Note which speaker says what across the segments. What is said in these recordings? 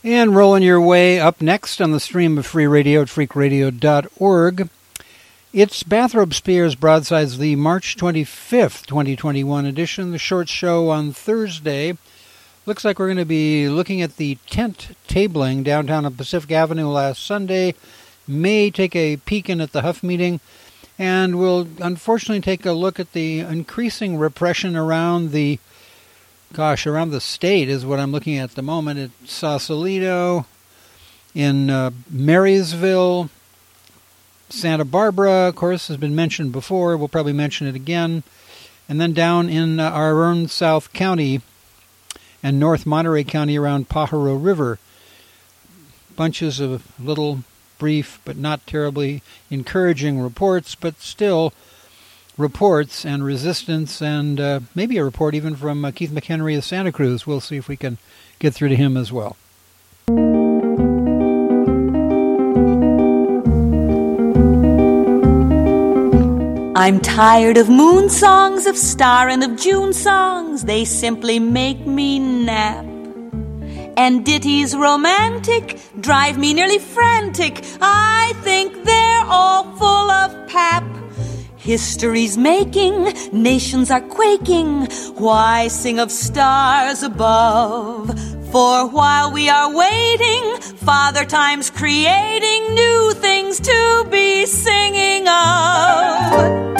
Speaker 1: And rolling your way up next on the stream of free radio at freakradio.org, it's Bathrobe Spears Broadsides, the March 25th, 2021 edition, the short show on Thursday. Looks like we're going to be looking at the tent tabling downtown on Pacific Avenue last Sunday. May take a peek in at the Huff meeting, and we'll unfortunately take a look at the increasing repression around the state is what I'm looking at the moment. At Sausalito, in Marysville, Santa Barbara, of course, has been mentioned before. We'll probably mention it again. And then down in our own South County and North Monterey County around Pajaro River. Bunches of little brief but not terribly encouraging reports, but still reports and resistance, and maybe a report even from Keith McHenry of Santa Cruz. We'll see if we can get through to him as well.
Speaker 2: I'm tired of moon songs, of star and of June songs. They simply make me nap. And ditties romantic drive me nearly frantic. I think they're all full of pap. History's making, nations are quaking. Why sing of stars above? For while we are waiting, Father Time's creating new things to be singing of.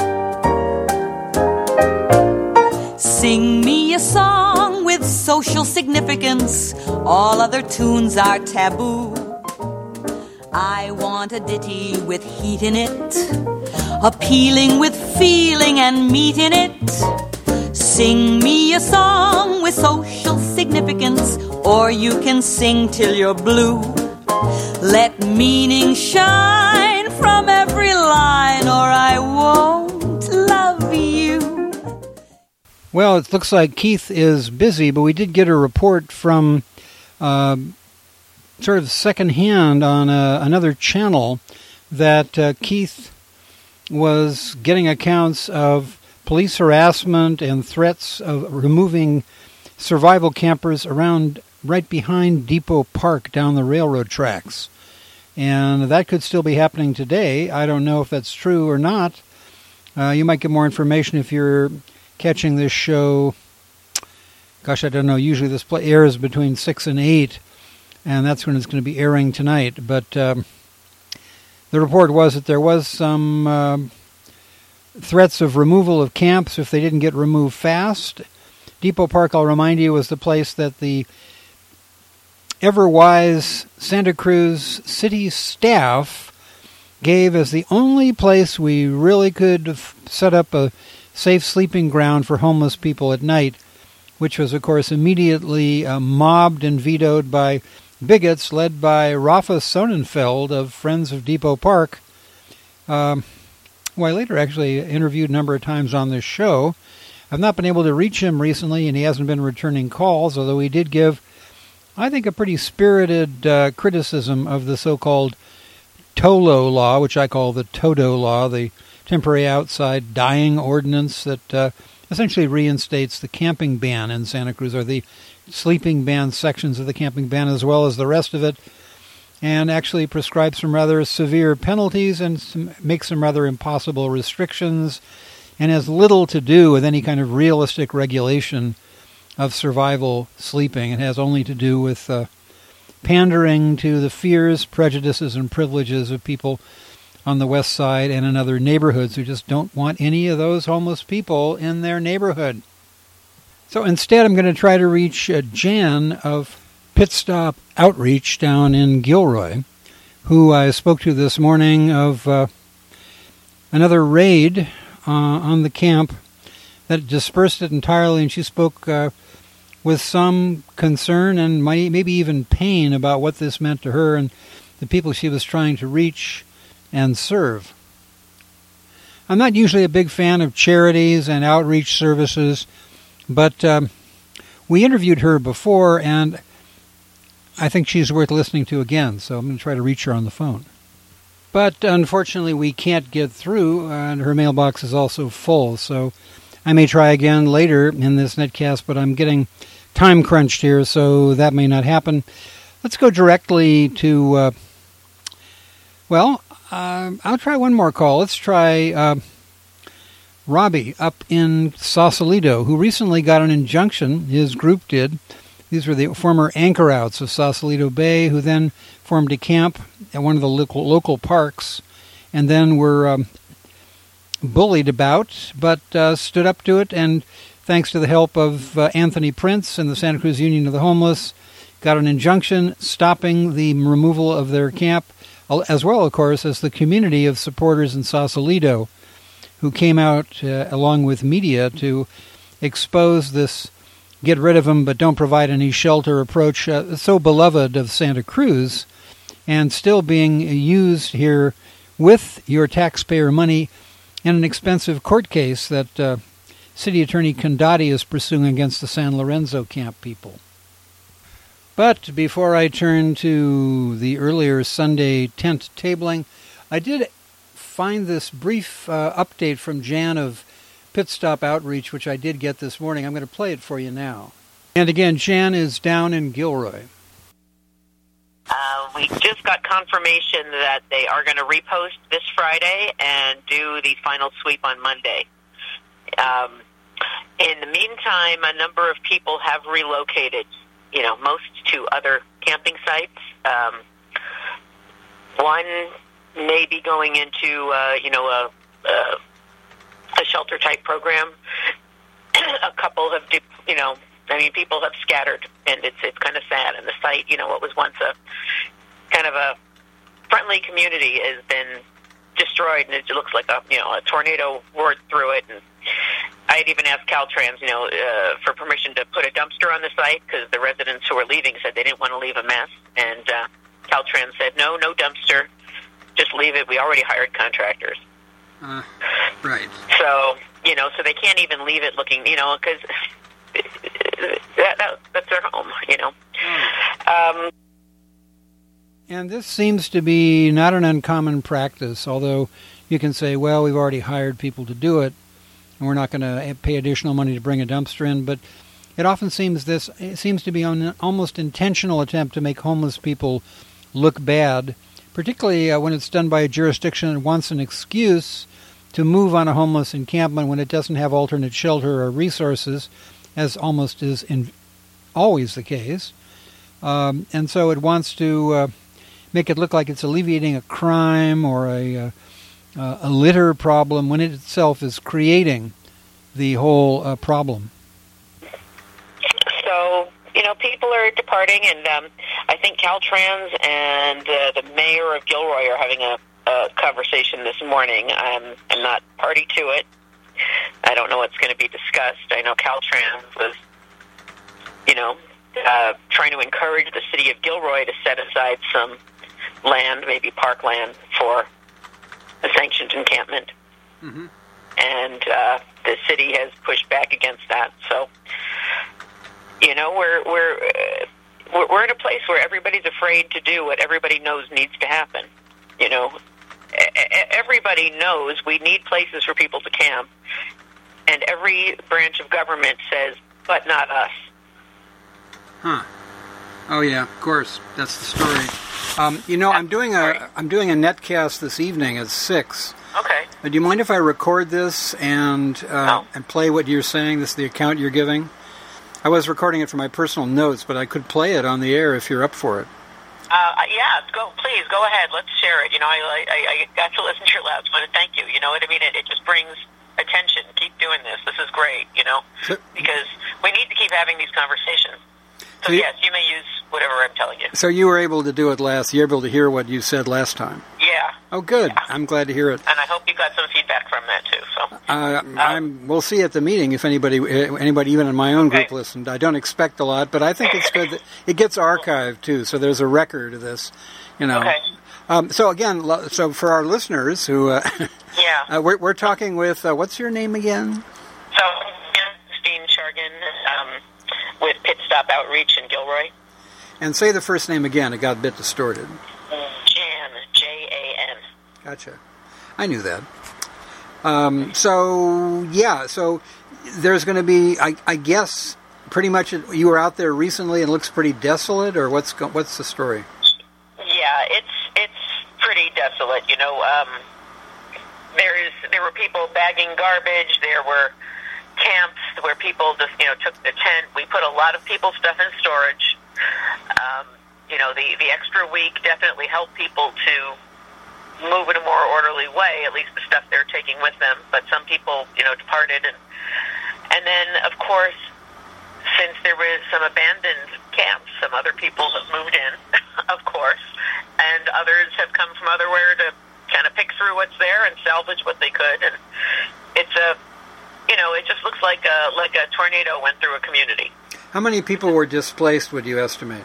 Speaker 2: Sing me a song with social significance. All other tunes are taboo. I want a ditty with heat in it, appealing with feeling and meat in it. Sing me a song with social significance, or you can sing till you're blue. Let meaning shine from every line, or I won't love you.
Speaker 1: Well, it looks like Keith is busy, but we did get a report from sort of secondhand on another channel that Keith was getting accounts of police harassment and threats of removing survival campers around right behind Depot Park down the railroad tracks. And that could still be happening today. I don't know if that's true or not. You might get more information if you're catching this show. Gosh, I don't know. Usually this airs between 6 and 8. And that's when it's going to be airing tonight. But the report was that there was some threats of removal of camps if they didn't get removed fast. Depot Park, I'll remind you, was the place that the ever-wise Santa Cruz city staff gave as the only place we really could set up a safe sleeping ground for homeless people at night, which was, of course, immediately mobbed and vetoed by bigots led by Rafa Sonnenfeld of Friends of Depot Park, who I later actually interviewed a number of times on this show. I've not been able to reach him recently, and he hasn't been returning calls, although he did give, I think, a pretty spirited criticism of the so-called TOLO law, which I call the TODO law, the Temporary Outside Dying Ordinance that essentially reinstates the camping ban in Santa Cruz, or the sleeping ban sections of the camping ban as well as the rest of it, and actually prescribes some rather severe penalties and makes some rather impossible restrictions, and has little to do with any kind of realistic regulation of survival sleeping. It has only to do with pandering to the fears, prejudices, and privileges of people on the west side and in other neighborhoods who just don't want any of those homeless people in their neighborhood. So instead, I'm going to try to reach Jan of Pit Stop Outreach down in Gilroy, who I spoke to this morning of another raid on the camp that dispersed it entirely, and she spoke with some concern and maybe even pain about what this meant to her and the people she was trying to reach and serve. I'm not usually a big fan of charities and outreach services, but we interviewed her before, and I think she's worth listening to again, so I'm going to try to reach her on the phone. But unfortunately, we can't get through, and her mailbox is also full, so I may try again later in this netcast, but I'm getting time crunched here, so that may not happen. let's go directly to, I'll try one more call. Let's try Robbie up in Sausalito, who recently got an injunction. His group did. These were the former anchor outs of Sausalito Bay, who then formed a camp at one of the local parks, and then were bullied about, but stood up to it, and thanks to the help of Anthony Prince and the Santa Cruz Union of the Homeless, got an injunction stopping the removal of their camp, as well, of course, as the community of supporters in Sausalito, who came out along with media to expose this get rid of them but don't provide any shelter approach, so beloved of Santa Cruz, and still being used here with your taxpayer money in an expensive court case that City Attorney Condotti is pursuing against the San Lorenzo camp people. But before I turn to the earlier Sunday tent tabling, I did find this brief update from Jan of Pit Stop Outreach, which I did get this morning. I'm going to play it for you now. And again, Jan is down in Gilroy.
Speaker 3: We just got confirmation that they are going to repost this Friday and do the final sweep on Monday. In the meantime, a number of people have relocated, most to other camping sites. One may be going into, a shelter-type program. A couple have, people have scattered, and it's kind of sad. And the site, what was once a kind of a friendly community has been destroyed, and it looks like a tornado roared through it. And I had even asked Caltrans, for permission to put a dumpster on the site because the residents who were leaving said they didn't want to leave a mess. And Caltrans said, no dumpster, just leave it. We already hired contractors.
Speaker 1: Right.
Speaker 3: So, so they can't even leave it looking, because that's their home,
Speaker 1: And this seems to be not an uncommon practice, although you can say, well, we've already hired people to do it, and we're not going to pay additional money to bring a dumpster in. But it often seems to be an almost intentional attempt to make homeless people look bad, particularly when it's done by a jurisdiction that wants an excuse to move on a homeless encampment when it doesn't have alternate shelter or resources, as almost is always the case. And so it wants to make it look like it's alleviating a crime or a litter problem when it itself is creating the whole problem.
Speaker 3: So, people are departing, and I think Caltrans and the mayor of Gilroy are having a conversation this morning. I'm not party to it. I don't know what's going to be discussed. I know Caltrans was, trying to encourage the city of Gilroy to set aside some land, maybe parkland, for a sanctioned encampment. Mm-hmm. And the city has pushed back against that. So, we're in a place where everybody's afraid to do what everybody knows needs to happen. Everybody knows we need places for people to camp, and every branch of government says, but not us.
Speaker 1: Huh. Oh yeah, of course. That's the story. I'm doing a netcast this evening at 6.
Speaker 3: Okay.
Speaker 1: Do you mind if I record this and play what you're saying? This is the account you're giving. I was recording it for my personal notes, but I could play it on the air if you're up for it.
Speaker 3: Please go ahead. Let's share it. I got to listen to your last one, and thank you. You know what I mean? It just brings attention. Keep doing this. This is great. Because we need to keep having these conversations. So yes, you may use whatever I'm telling you.
Speaker 1: So you were able to do it last. You were able to hear what you said last time.
Speaker 3: Yeah.
Speaker 1: Oh, good.
Speaker 3: Yeah.
Speaker 1: I'm glad to hear it.
Speaker 3: And I hope you got some feedback from that too. So
Speaker 1: we'll see at the meeting if anybody even in my own group listened. I don't expect a lot, but I think it's good that it gets archived too. So there's a record of this.
Speaker 3: Okay.
Speaker 1: So again, for our listeners who, we're talking with what's your name again?
Speaker 3: So Steen Shargan with Pit Stop Outreach in Gilroy.
Speaker 1: And say the first name again. It got a bit distorted.
Speaker 3: Jan, Jan.
Speaker 1: Gotcha. I knew that. So there's going to be, I guess, pretty much you were out there recently and it looks pretty desolate, or what's the story?
Speaker 3: Yeah, it's pretty desolate. There were people bagging garbage. There were camps where people just took the tent. We put a lot of people's stuff in storage. The extra week definitely helped people to move in a more orderly way, at least the stuff they're taking with them. But some people, departed, and then of course, since there was some abandoned camps, some other people have moved in, of course, and others have come from otherwhere to kind of pick through what's there and salvage what they could. And it's it just looks like a tornado went through a community.
Speaker 1: How many people were displaced, would you estimate?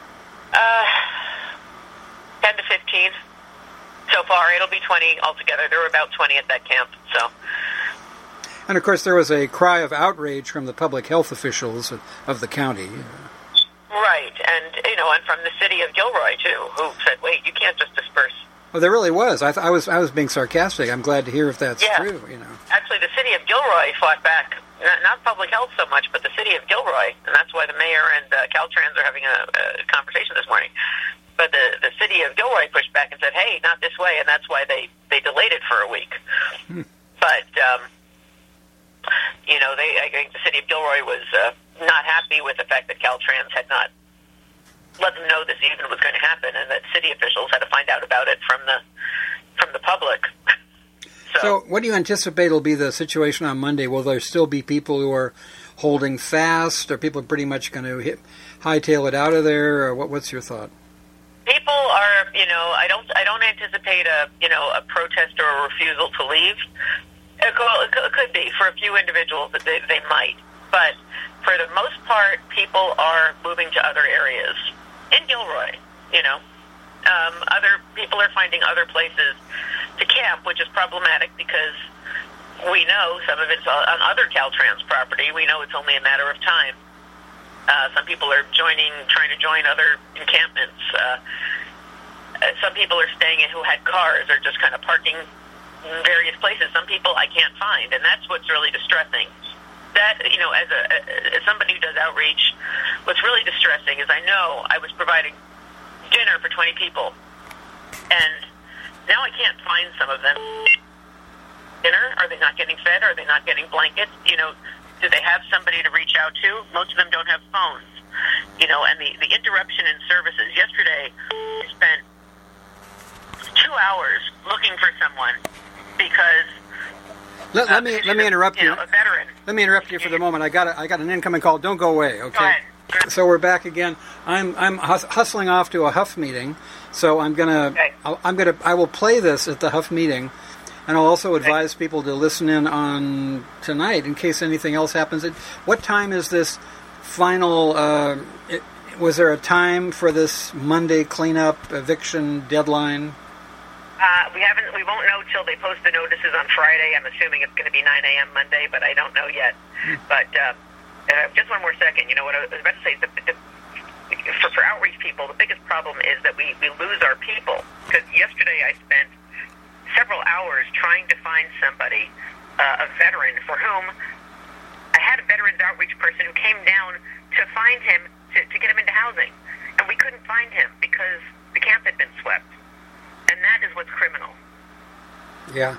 Speaker 3: 10 to 15. So far, it'll be 20 altogether. There were about 20 at that camp, so.
Speaker 1: And of course, there was a cry of outrage from the public health officials of the county.
Speaker 3: Right, and from the city of Gilroy too, who said, "Wait, you can't just disperse."
Speaker 1: Well, there really was. I was being sarcastic. I'm glad to hear if that's true.
Speaker 3: Actually, the city of Gilroy fought back. Not public health so much, but the city of Gilroy, and that's why the mayor and Caltrans are having a conversation this morning. But the city of Gilroy pushed back and said, "Hey, not this way," and that's why they delayed it for a week. But I think the city of Gilroy was not happy with the fact that Caltrans had not let them know this even was going to happen, and that city officials had to find out about it from the public.
Speaker 1: So what do you anticipate will be the situation on Monday? Will there still be people who are holding fast? Are people pretty much going to hightail it out of there? Or what's your thought?
Speaker 3: People are, I don't anticipate a protest or a refusal to leave. It could be for a few individuals that they might, but for the most part, people are moving to other areas in Gilroy. Other people are finding other places to camp, which is problematic because we know some of it's on other Caltrans property. We know it's only a matter of time. Some people are trying to join other encampments. Some people are staying in who had cars or just kind of parking in various places. Some people I can't find, and that's what's really distressing. That, as somebody who does outreach, what's really distressing is I know I was providing dinner for 20 people, and now I can't find some of them. Dinner? Are they not getting fed? Are they not getting blankets? Do they have somebody to reach out to? Most of them don't have phones. And the interruption in services. Yesterday, I spent 2 hours looking for someone because
Speaker 1: let me interrupt you.
Speaker 3: A veteran.
Speaker 1: Let me interrupt you for the moment. I got an incoming call. Don't go away, okay?
Speaker 3: Go ahead.
Speaker 1: So we're back again. I'm hustling off to a Huff meeting, so I will play this at the Huff meeting, and I'll also advise people to listen in on tonight in case anything else happens. What time is this final? Was there a time for this Monday cleanup eviction deadline?
Speaker 3: We won't know till they post the notices on Friday. I'm assuming it's going to be 9 a.m. Monday, but I don't know yet. But just one more second. What I was about to say is for outreach people, the biggest problem is that we lose our people. Because yesterday I spent several hours trying to find somebody, a veteran, for whom I had a veterans outreach person who came down to find him to get him into housing. And we couldn't find him because the camp had been swept. And that is what's criminal.
Speaker 1: Yeah.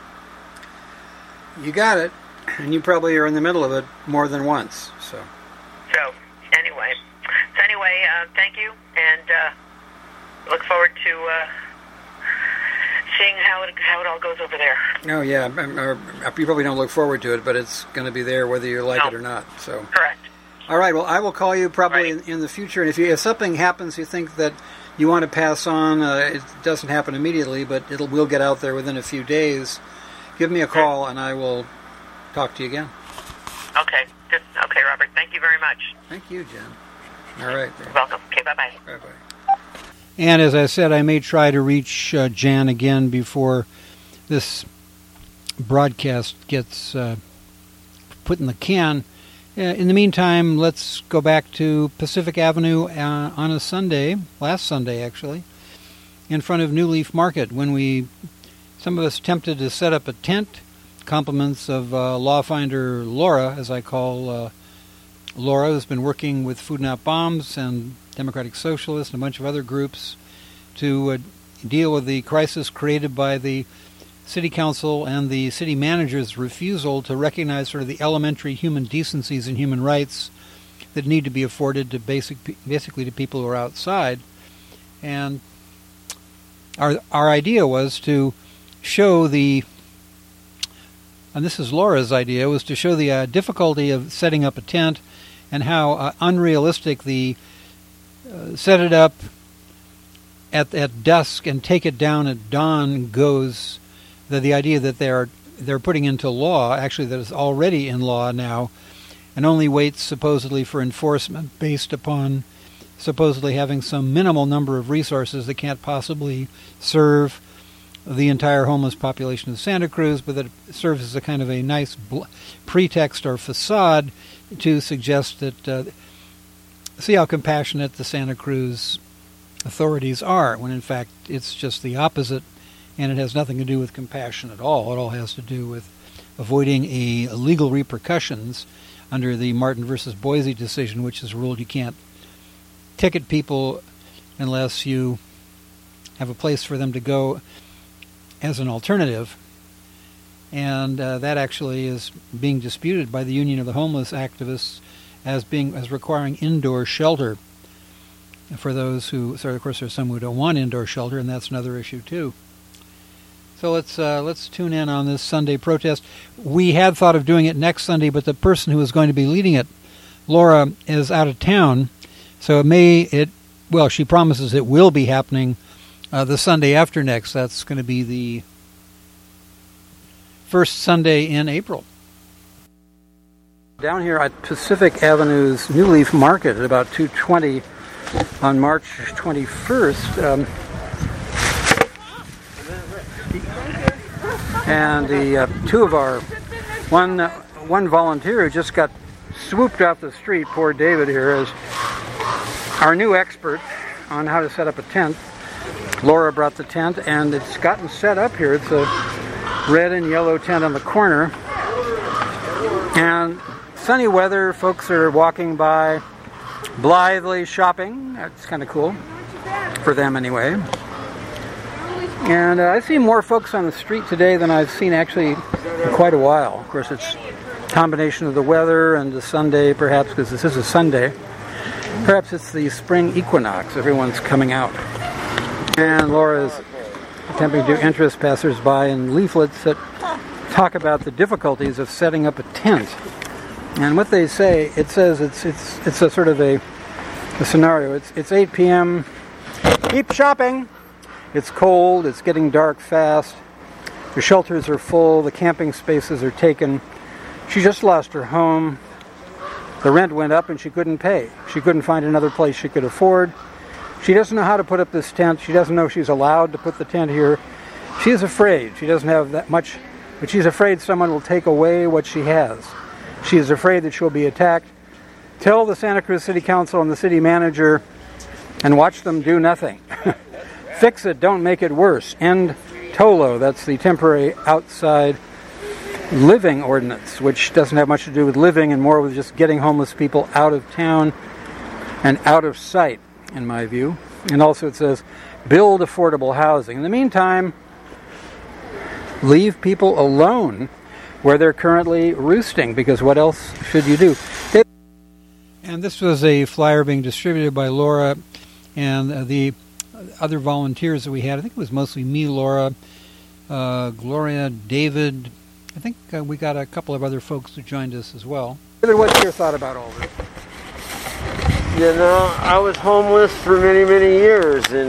Speaker 1: You got it. And you probably are in the middle of it more than once. So
Speaker 3: anyway, thank you, and look forward to seeing how it all goes over there.
Speaker 1: Oh yeah, you probably don't look forward to it, but it's going to be there whether you like it or not. So
Speaker 3: correct.
Speaker 1: All right. Well, I will call you probably in the future, and if something happens, you think that you want to pass on, it doesn't happen immediately, but we'll get out there within a few days. Give me a call, and I will talk to you again.
Speaker 3: Okay. Good. Okay, Robert. Thank you very much.
Speaker 1: Thank you, Jen. All right.
Speaker 3: You're welcome. Okay, bye-bye.
Speaker 1: Bye-bye. And as I said, I may try to reach Jan again before this broadcast gets put in the can. In the meantime, let's go back to Pacific Avenue on a Sunday, last Sunday actually, in front of New Leaf Market, when some of us attempted to set up a tent. Compliments of law finder Laura, as I call Laura has been working with Food Not Bombs and Democratic Socialists and a bunch of other groups to deal with the crisis created by the city council and the city manager's refusal to recognize sort of the elementary human decencies and human rights that need to be afforded to basically to people who are outside. And our idea was to show and this is Laura's idea, was to show the difficulty of setting up a tent and how unrealistic the set it up at dusk and take it down at dawn goes. The idea that they're putting into law, actually that is already in law now, and only waits supposedly for enforcement based upon supposedly having some minimal number of resources that can't possibly serve the entire homeless population of Santa Cruz, but that it serves as a kind of a nice pretext or facade to suggest that see how compassionate the Santa Cruz authorities are, when in fact it's just the opposite, and it has nothing to do with compassion at all. It all has to do with avoiding legal repercussions under the Martin versus Boise decision, which has ruled you can't ticket people unless you have a place for them to go as an alternative. And that actually is being disputed by the Union of the Homeless activists as requiring indoor shelter for those who, of course there's some who don't want indoor shelter, and that's another issue too. So let's tune in on this Sunday protest. We had thought of doing it next Sunday, but the person who is going to be leading it, Laura, is out of town. So she promises it will be happening the Sunday after next. That's going to be the first Sunday in April. Down here at Pacific Avenue's New Leaf Market at about 2:20 on March 21st. And the two of our one volunteer who just got swooped off the street, poor David here, is our new expert on how to set up a tent. Laura brought the tent, and it's gotten set up here. It's a red and yellow tent on the corner, and sunny weather. Folks are walking by, blithely shopping. That's kind of cool for them anyway. And I see more folks on the street today than I've seen actually in quite a while. Of course, it's a combination of the weather and the Sunday, perhaps, because this is a Sunday. Perhaps it's the spring equinox. Everyone's coming out. And Laura is attempting to interest passersby in leaflets that talk about the difficulties of setting up a tent. And what they say, it says it's a sort of a scenario. It's 8 p.m. Keep shopping. It's cold. It's getting dark fast. The shelters are full. The camping spaces are taken. She just lost her home. The rent went up and she couldn't pay. She couldn't find another place she could afford. She doesn't know how to put up this tent. She doesn't know she's allowed to put the tent here. She's afraid. She doesn't have that much, but she's afraid someone will take away what she has. She is afraid that she'll be attacked. Tell the Santa Cruz City Council and the city manager and watch them do nothing. Fix it, don't make it worse. End TOLO, that's the temporary outside living ordinance, which doesn't have much to do with living and more with just getting homeless people out of town and out of sight, in my view. And also it says, build affordable housing. In the meantime, leave people alone where they're currently roosting, because what else should you do? And this was a flyer being distributed by Laura and the other volunteers that we had. I think it was mostly me, Laura, Gloria, David. I think we got a couple of other folks who joined us as well. What's your thought about all this?
Speaker 4: You know, I was homeless for many, many years, and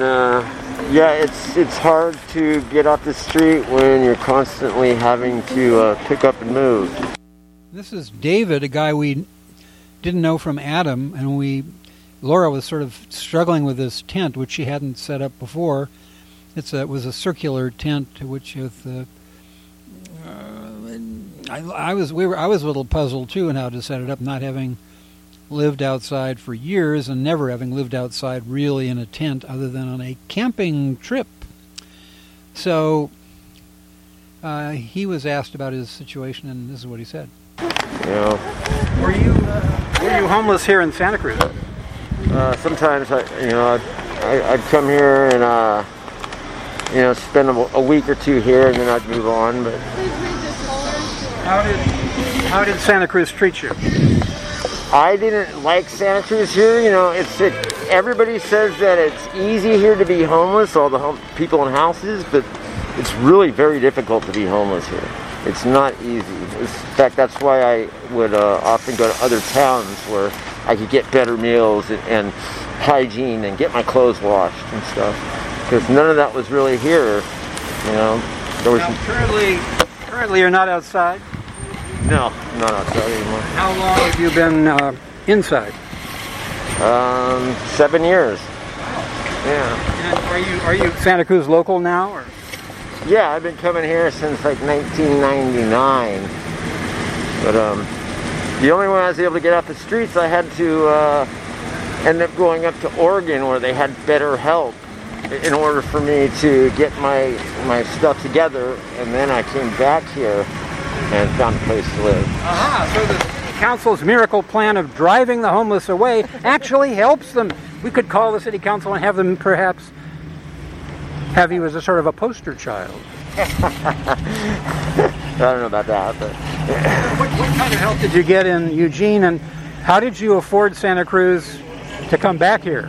Speaker 4: it's hard to get off the street when you're constantly having to pick up and move.
Speaker 1: This is David, a guy we didn't know from Adam, and Laura was sort of struggling with this tent, which she hadn't set up before. It was a circular tent, which I was a little puzzled too in how to set it up, not having lived outside for years and never having lived outside really in a tent other than on a camping trip. So he was asked about his situation, and this is what he said.
Speaker 4: Yeah.
Speaker 1: Were you are you homeless here in Santa Cruz?
Speaker 4: Sometimes I'd come here and spend a week or two here, and then I'd move on. But
Speaker 1: how did Santa Cruz treat you?
Speaker 4: I didn't like Santa Cruz here. Everybody says that it's easy here to be homeless, all the people in houses, but it's really very difficult to be homeless here. It's not easy. In fact, that's why I would often go to other towns where I could get better meals and hygiene and get my clothes washed and stuff. Because none of that was really here.
Speaker 1: Currently you're not outside?
Speaker 4: No, I'm not outside anymore.
Speaker 1: How long have you been inside?
Speaker 4: 7 years.
Speaker 1: Yeah. And are you Santa Cruz local now, or?
Speaker 4: Yeah, I've been coming here since like 1999. But the only way I was able to get off the streets, I had to end up going up to Oregon, where they had better help in order for me to get my stuff together. And then I came back here and found a place to live.
Speaker 1: So the council's miracle plan of driving the homeless away actually helps them. We could call the city council and have them perhaps have you as a sort of a poster child.
Speaker 4: I don't know about that, but
Speaker 1: what kind of help did you get in Eugene, and how did you afford Santa Cruz to come back here?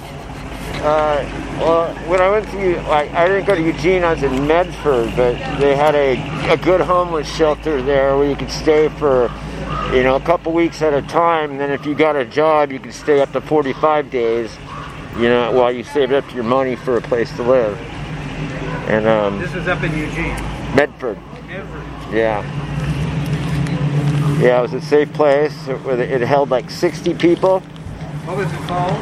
Speaker 4: Well, when I went to, I didn't go to Eugene. I was in Medford, but they had a good homeless shelter there where you could stay for a couple weeks at a time. And then if you got a job, you could stay up to 45 days. While you saved up your money for a place to live. And
Speaker 1: this is up in Eugene.
Speaker 4: Medford. Yeah. Yeah, it was a safe place. It held like 60 people.
Speaker 1: What was it called?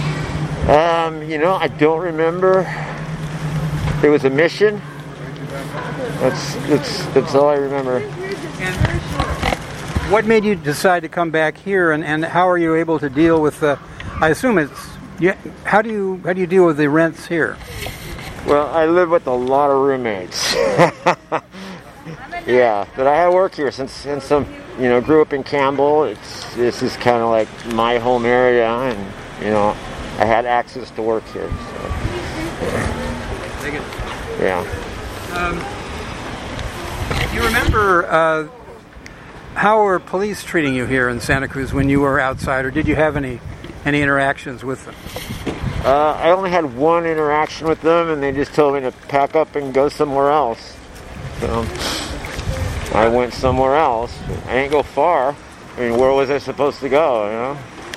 Speaker 4: I don't remember. It was a mission. That's all I remember.
Speaker 1: And what made you decide to come back here, and how are you able to deal with the? I assume how do you deal with the rents here?
Speaker 4: Well, I live with a lot of roommates. Yeah, but I have work here since grew up in Campbell. This is kind of like my home area, and I had access to work here. So. Yeah.
Speaker 1: You remember how were police treating you here in Santa Cruz when you were outside, or did you have any interactions with them?
Speaker 4: I only had one interaction with them, and they just told me to pack up and go somewhere else. So I went somewhere else. I didn't go far. I mean, where was I supposed to go?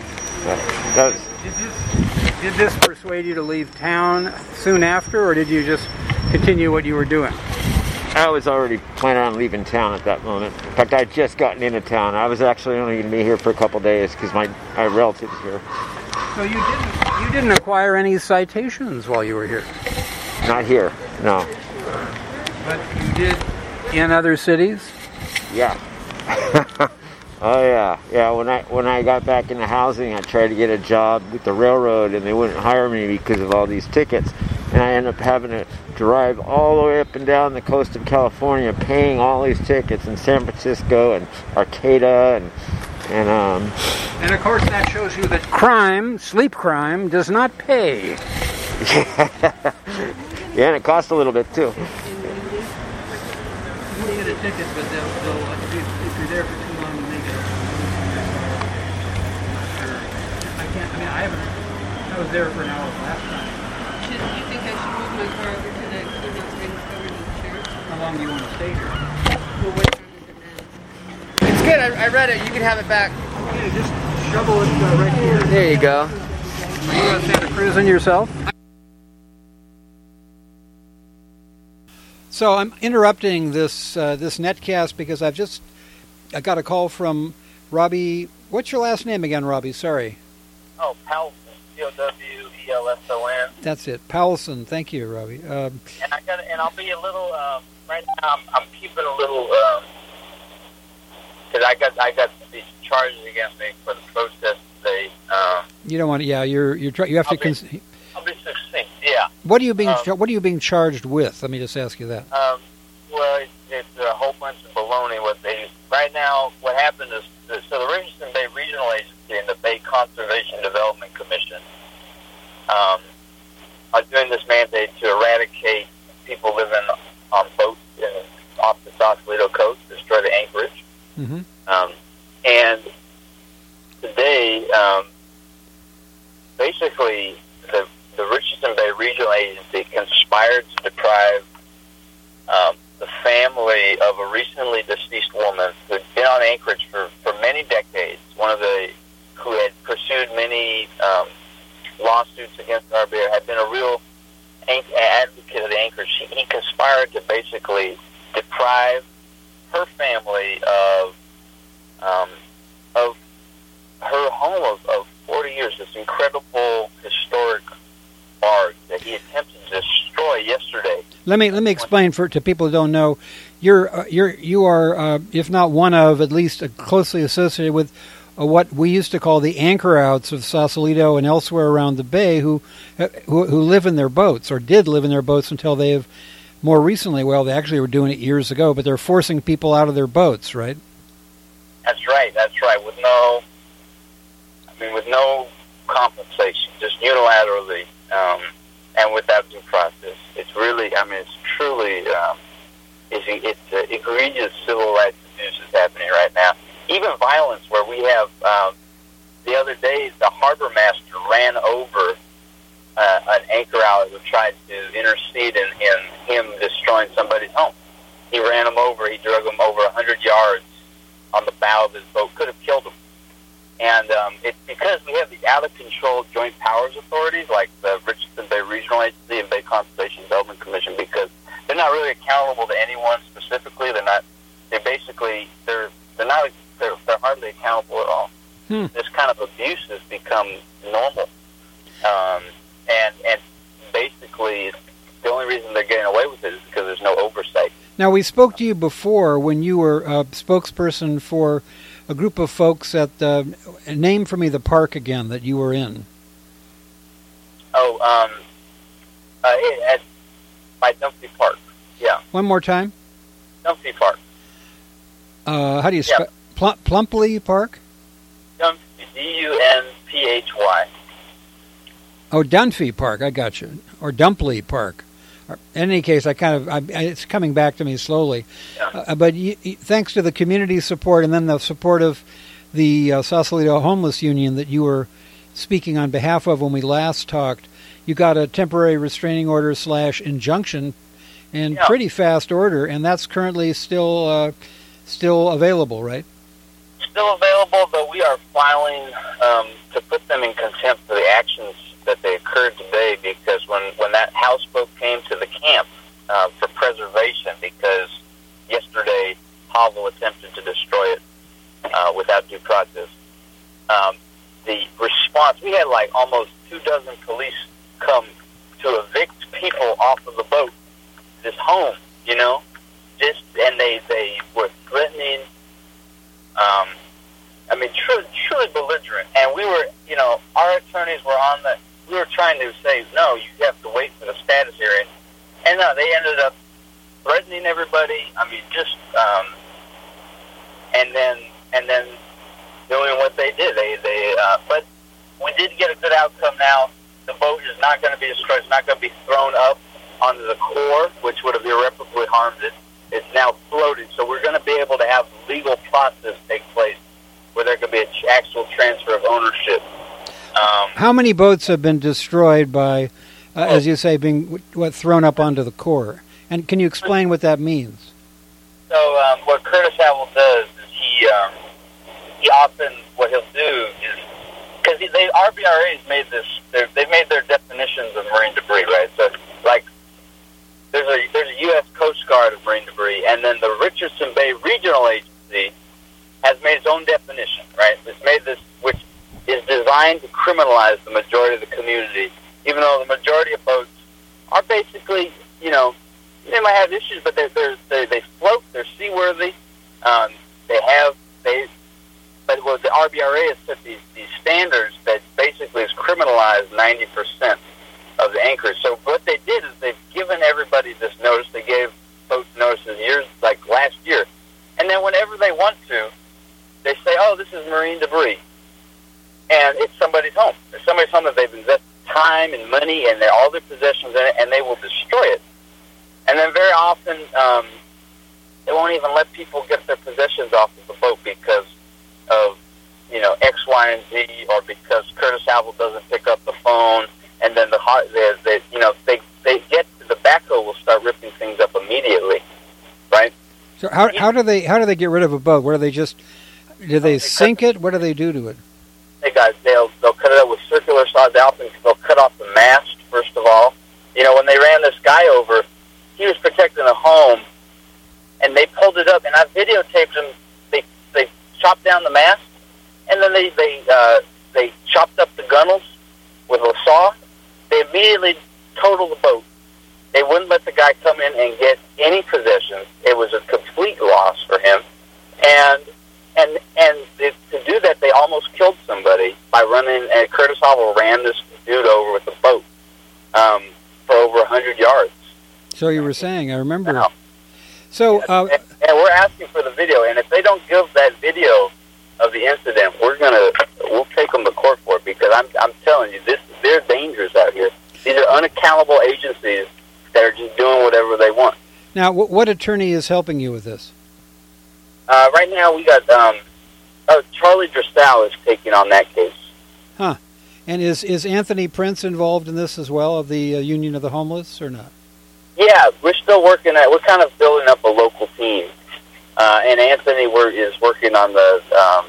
Speaker 1: Did this persuade you to leave town soon after, or did you just continue what you were doing?
Speaker 4: I was already planning on leaving town at that moment. In fact, I had just gotten into town. I was actually only going to be here for a couple days because my relatives here.
Speaker 1: So you didn't acquire any citations while you were here?
Speaker 4: Not here, no.
Speaker 1: But you did in other cities?
Speaker 4: Yeah. Oh yeah. When I got back into housing, I tried to get a job with the railroad, and they wouldn't hire me because of all these tickets. And I ended up having to drive all the way up and down the coast of California, paying all these tickets in San Francisco and Arcata and
Speaker 1: of course that shows you that crime, sleep crime, does not pay.
Speaker 4: Yeah, and it costs a little bit too.
Speaker 1: You get a ticket, but they'll if you're there for too long, they make it. I was there for an hour last time.
Speaker 5: Do you think I should move my car over to the Clearmount Springs over to the sheriff?
Speaker 1: How long do you want to stay here?
Speaker 5: Well, what time is it now?
Speaker 6: It's good. I read it. You can have it back.
Speaker 1: Okay, just shovel it right here.
Speaker 6: There you go.
Speaker 1: Are you Santa Cruzing yourself? So I'm interrupting this netcast because I got a call from Robbie. What's your last name again, Robbie? Sorry.
Speaker 7: Oh, Powelson. Powelson.
Speaker 1: That's it, Powelson. Thank you, Robbie.
Speaker 7: And I'll be a little. Right now, I'm keeping a little. Because I got these charges against me for the protest today.
Speaker 1: You don't want to. Yeah, you have to.
Speaker 7: I'll be succinct. Yeah.
Speaker 1: What are you being charged with? Let me just ask you that.
Speaker 7: Well, it's a whole bunch of baloney. Right now, what happened is, so the Richardson Bay Regional Agency Bay Conservation Development Commission are doing this mandate to eradicate people living on boats off the Sausalito coast, destroy the anchorage.
Speaker 1: Mm-hmm.
Speaker 7: And today, basically, the Richardson Bay Regional Agency conspired to deprive the family of a recently deceased woman who'd been on Anchorage for many decades, who had pursued many lawsuits against RBA, had been a real advocate of the Anchorage. He conspired to basically deprive her family of her home of 40 years, this incredible historic barge that he attempted to destroy yesterday.
Speaker 1: Let me explain to people who don't know. You are if not one of, at least closely associated with what we used to call the anchor outs of Sausalito and elsewhere around the bay, who live in their boats, or did live in their boats until they have more recently. Well, they actually were doing it years ago, but they're forcing people out of their boats, right?
Speaker 7: That's right. With no compensation, just unilaterally, and without due process. It's really, it's truly, it's egregious civil rights abuse is happening right now. Even violence, where we have, the other day, the harbor master ran over an anchor out who tried to intercede in him destroying somebody's home. He ran him over. He drug him over 100 yards on the bow of his boat. Could have killed him. And it's because we have these out-of-control joint powers authorities like the Richardson Bay Regional Agency and Bay Conservation Development Commission, because they're not really accountable to anyone specifically. They're hardly accountable at all. This kind of abuse has become normal. And basically the only reason they're getting away with it is because there's no oversight.
Speaker 1: Now, we spoke to you before when you were a spokesperson for a group of folks at name for me the park again that you were in.
Speaker 7: By Dunphy Park. Yeah.
Speaker 1: One more time.
Speaker 7: Dunphy Park.
Speaker 1: How do you spell Plumpley Park?
Speaker 7: Dunphy, Dunphy.
Speaker 1: Oh, Dunphy Park. I got you. Or Dumpley Park. In any case, it's coming back to me slowly.
Speaker 7: Yeah.
Speaker 1: But thanks to the community support and then the support of the Sausalito Homeless Union that you were speaking on behalf of when we last talked, you got a temporary restraining order / injunction in pretty fast order, and that's currently still available, right?
Speaker 7: Still available, but we are filing to put them in contempt for the actions that they occurred today, because when that houseboat came to the camp for preservation, because yesterday Havel attempted to destroy it without due process, the response, we had like almost 24 police come to evict people off of the boat, this home, and they were threatening, truly belligerent. And we were, our attorneys were we were trying to say, no, you have to wait for the status hearing. And no, they ended up threatening everybody. And then doing what they did. But we did get a good outcome now. The boat is not going to be destroyed. It's not going to be thrown up onto the core, which would have irreparably harmed it. It's now floated, so we're going to be able to have legal process take place where there could be an actual transfer of ownership.
Speaker 1: How many boats have been destroyed by, as you say, being thrown up onto the core? And can you explain what that means?
Speaker 7: So what Curtis Havel does is he often, what he'll do is, because RBRA's made this, they've made their definitions of marine debris, right? So like there's a U.S. Coast Guard of marine debris, and then the Richardson Bay Regional Agency has made its own definition, right? It's made this, which is designed to criminalize the majority of the community, even though the majority of boats are basically, they might have issues, but they float, they're seaworthy. But what the RBRA has set these standards that basically has criminalized 90% of the anchors. So what they did is they've given everybody this notice. They gave boats notices like last year, and then whenever they want to, they say, "Oh, this is marine debris." and it's somebody's home. It's somebody's home that they've invested time and money and all their possessions in it, and they will destroy it. And then very often, they won't even let people get their possessions off of the boat because of, X, Y, and Z, or because Curtis Havel doesn't pick up the phone, and then they get to the backhoe will start ripping things up immediately, right?
Speaker 1: So how do they get rid of a boat? Where do they sink it? What do they do to it?
Speaker 7: They'll cut it up with circular saw. They'll cut off the mast first of all. When they ran this guy over, he was protecting a home, and they pulled it up, and I videotaped him. They chopped down the mast, and then they chopped up the gunnels with a saw. They immediately totaled the boat. They wouldn't let the guy come in and get any possessions. It was a complete loss for him, and to do that, they almost killed somebody by running. And Curtis Havel ran this dude over with a boat for over 100 yards.
Speaker 1: So you were saying, I remember.
Speaker 7: Now,
Speaker 1: so
Speaker 7: and we're asking for the video, and if they don't give that video of the incident, we'll take them to court for it, because I'm telling you, they're dangerous out here. These are unaccountable agencies that are just doing whatever they want.
Speaker 1: Now, what attorney is helping you with this?
Speaker 7: Right now, we got Charlie Driscoll is taking on that case.
Speaker 1: Huh. And is Anthony Prince involved in this as well, of the Union of the Homeless, or not?
Speaker 7: Yeah, we're still working we're kind of building up a local team. And Anthony is working on the,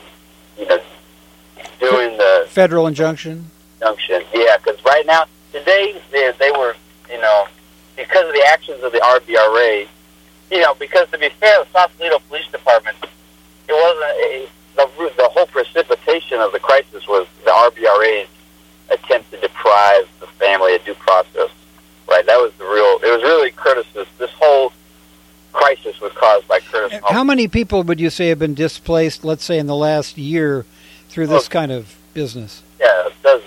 Speaker 7: doing the
Speaker 1: federal injunction.
Speaker 7: Yeah, because right now, today, they were, because of the actions of the RBRA, because to be fair, the Sausalito Police Department, it wasn't, the whole precipitation of the crisis was the RBRA's attempt to deprive the family of due process, right? It was really Curtis's, this whole crisis was caused by Curtis.
Speaker 1: How many people would you say have been displaced, let's say, in the last year through this kind of business?
Speaker 7: Yeah, dozens.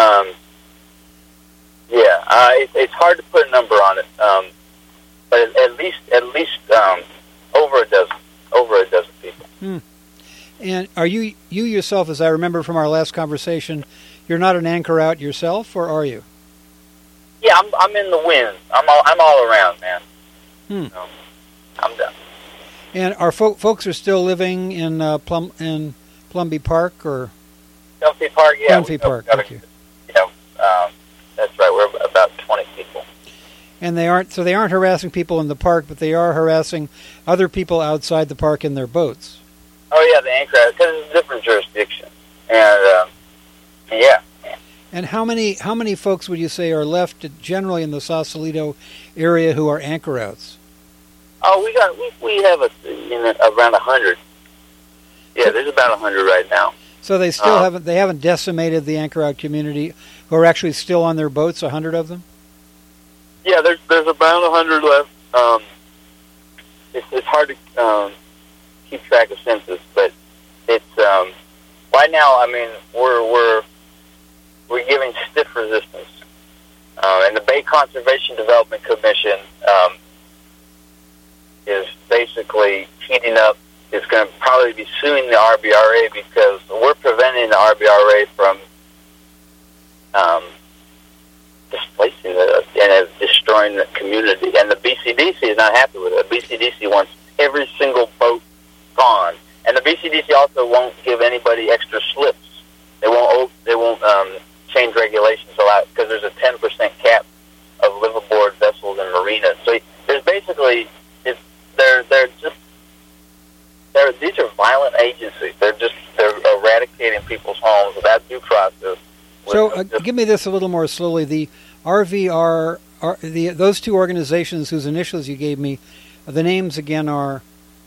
Speaker 7: It's hard to put a number on it, but at least over a dozen people.
Speaker 1: And are you yourself, as I remember from our last conversation, you're not an anchor out yourself, or are you?
Speaker 7: Yeah, I'm in the wind. I'm all around, man. I'm done.
Speaker 1: And our folks are still living in Plumby Park, or
Speaker 7: Dunphy Park? Yeah,
Speaker 1: Dunphy Park. Thank you.
Speaker 7: That's right. We're about 20 people.
Speaker 1: And they aren't harassing people in the park, but they are harassing other people outside the park in their boats.
Speaker 7: Oh yeah, the anchor, because it's a different jurisdiction, and yeah.
Speaker 1: And how many folks would you say are left generally in the Sausalito area who are anchor outs?
Speaker 7: Oh, we have around 100. Yeah, there's about 100 right now.
Speaker 1: So they still haven't decimated the anchor out community, who are actually still on their boats. 100 of them.
Speaker 7: Yeah, there's about 100 left. It's hard to keep track of census, but it's right now. I mean, we're giving stiff resistance, and the Bay Conservation Development Commission is basically heating up. Is going to probably be suing the RBRA because we're preventing the RBRA from displacing and destroying the community. And the BCDC is not happy with it. The BCDC wants every single boat gone, and the BCDC also won't give anybody extra slips. They won't change regulations a lot because there's a 10% cap of liveaboard vessels and marinas. So there's basically these are violent agencies. They're eradicating people's homes without due process.
Speaker 1: So give me this a little more slowly. The RVR, those two organizations whose initials you gave me, the names again are?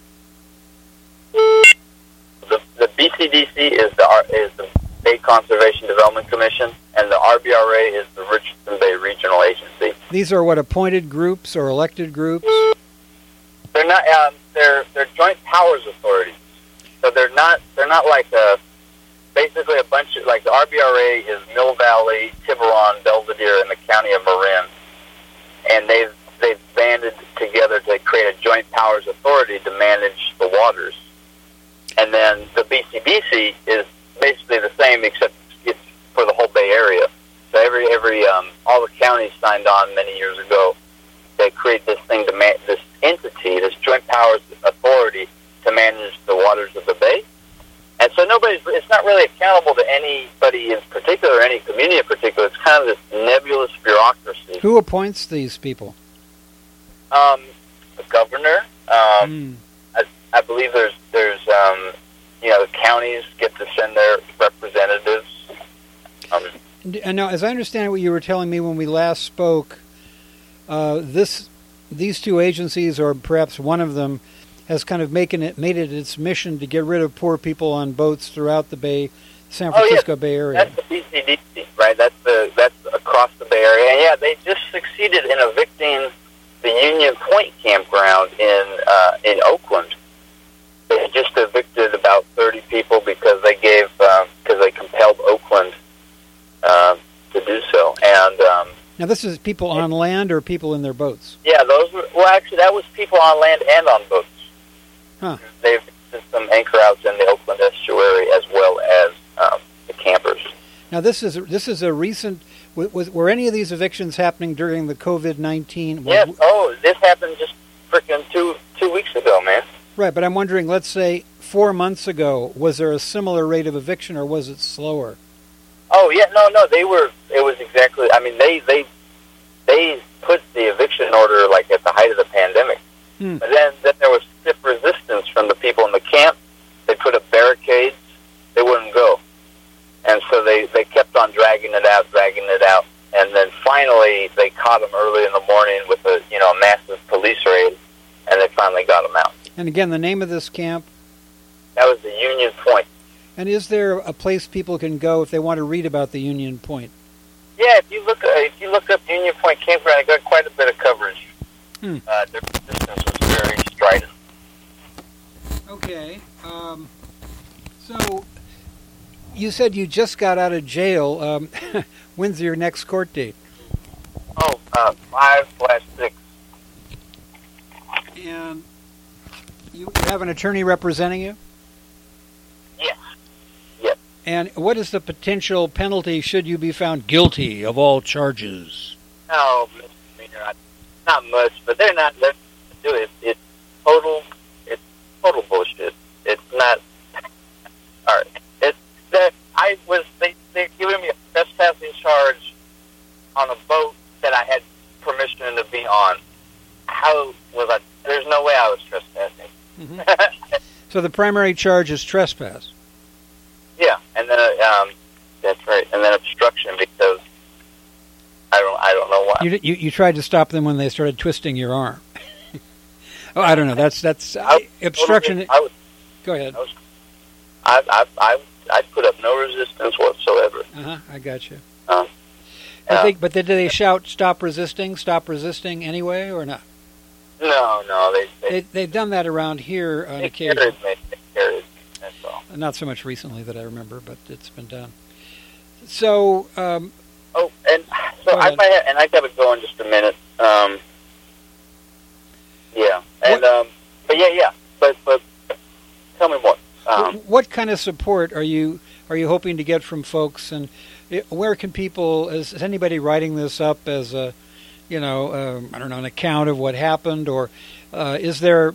Speaker 7: The BCDC is the Bay Conservation Development Commission, and the RBRA is the Richardson Bay Regional Agency.
Speaker 1: These are what, appointed groups or elected groups?
Speaker 7: They're not. They're joint powers authorities. So they're not like basically a bunch of, like, the RBRA is Mill Valley, Tiburon, Belvedere, and the county of Marin, and they've banded together to create a joint powers authority to manage the waters. And then the BCDC is basically the same, except area. So all the counties signed on many years ago. They create this thing this entity, this joint powers authority to manage the waters of the bay. And so it's not really accountable to anybody in particular, or any community in particular. It's kind of this nebulous bureaucracy.
Speaker 1: Who appoints these people?
Speaker 7: The governor. I believe there's the counties get to send their representatives.
Speaker 1: And now, as I understand what you were telling me when we last spoke, these two agencies, or perhaps one of them, has kind of made it its mission to get rid of poor people on boats throughout the San Francisco Bay Area.
Speaker 7: That's the BCDC, right? That's across the Bay Area. And yeah, they just succeeded in evicting the Union Point campground in Oakland. They just evicted about 30 people because they compelled Oakland to do so. And
Speaker 1: now, this is people on land or people in their boats?
Speaker 7: Yeah, actually, that was people on land and on boats.
Speaker 1: Huh.
Speaker 7: They've did some anchor outs in the Oakland estuary as well as the campers.
Speaker 1: Now, this is a recent. Were any of these evictions happening during the COVID-19?
Speaker 7: Yes. This happened just freaking two weeks ago, man.
Speaker 1: Right, but I'm wondering. Let's say 4 months ago, was there a similar rate of eviction, or was it slower?
Speaker 7: Oh yeah, no. It was exactly. I mean, they put the eviction order like at the height of the pandemic. But then there was stiff resistance from the people in the camp. They put up barricades. They wouldn't go. And so they kept on dragging it out. And then finally they caught them early in the morning with a massive police raid, and they finally got them out.
Speaker 1: And again, the name of this camp?
Speaker 7: That was the Union Point.
Speaker 1: And is there a place people can go if they want to read about the Union Point?
Speaker 7: Yeah, if you look up Union Point Campground, it got quite a bit of coverage. Their resistance was very strident.
Speaker 1: Okay. So you said you just got out of jail. When's your next court date?
Speaker 7: 5/6.
Speaker 1: And you have an attorney representing you?
Speaker 7: Yes.
Speaker 1: And what is the potential penalty should you be found guilty of all charges?
Speaker 7: Oh, misdemeanor. Not much, but they're not. It's total bullshit. It's not. All right. They're giving me a trespassing charge on a boat that I had permission to be on. How was I? There's no way I was trespassing.
Speaker 1: Mm-hmm. So the primary charge is trespass.
Speaker 7: Yeah, and then that's right, and then obstruction because I don't know why.
Speaker 1: You tried to stop them when they started twisting your arm. Oh, I don't know. That's obstruction. Go ahead.
Speaker 7: I put up no resistance whatsoever.
Speaker 1: I got you. But did they shout "Stop resisting"? Stop resisting anyway, or not?
Speaker 7: No.
Speaker 1: They've done that around here on occasion.
Speaker 7: They carried me. That's all.
Speaker 1: Not so much recently that I remember, but it's been done. So. I got to
Speaker 7: go in just a minute. But tell me more.
Speaker 1: What kind of support are you hoping to get from folks, and where can people? Is anybody writing this up as a, I don't know, an account of what happened, or is there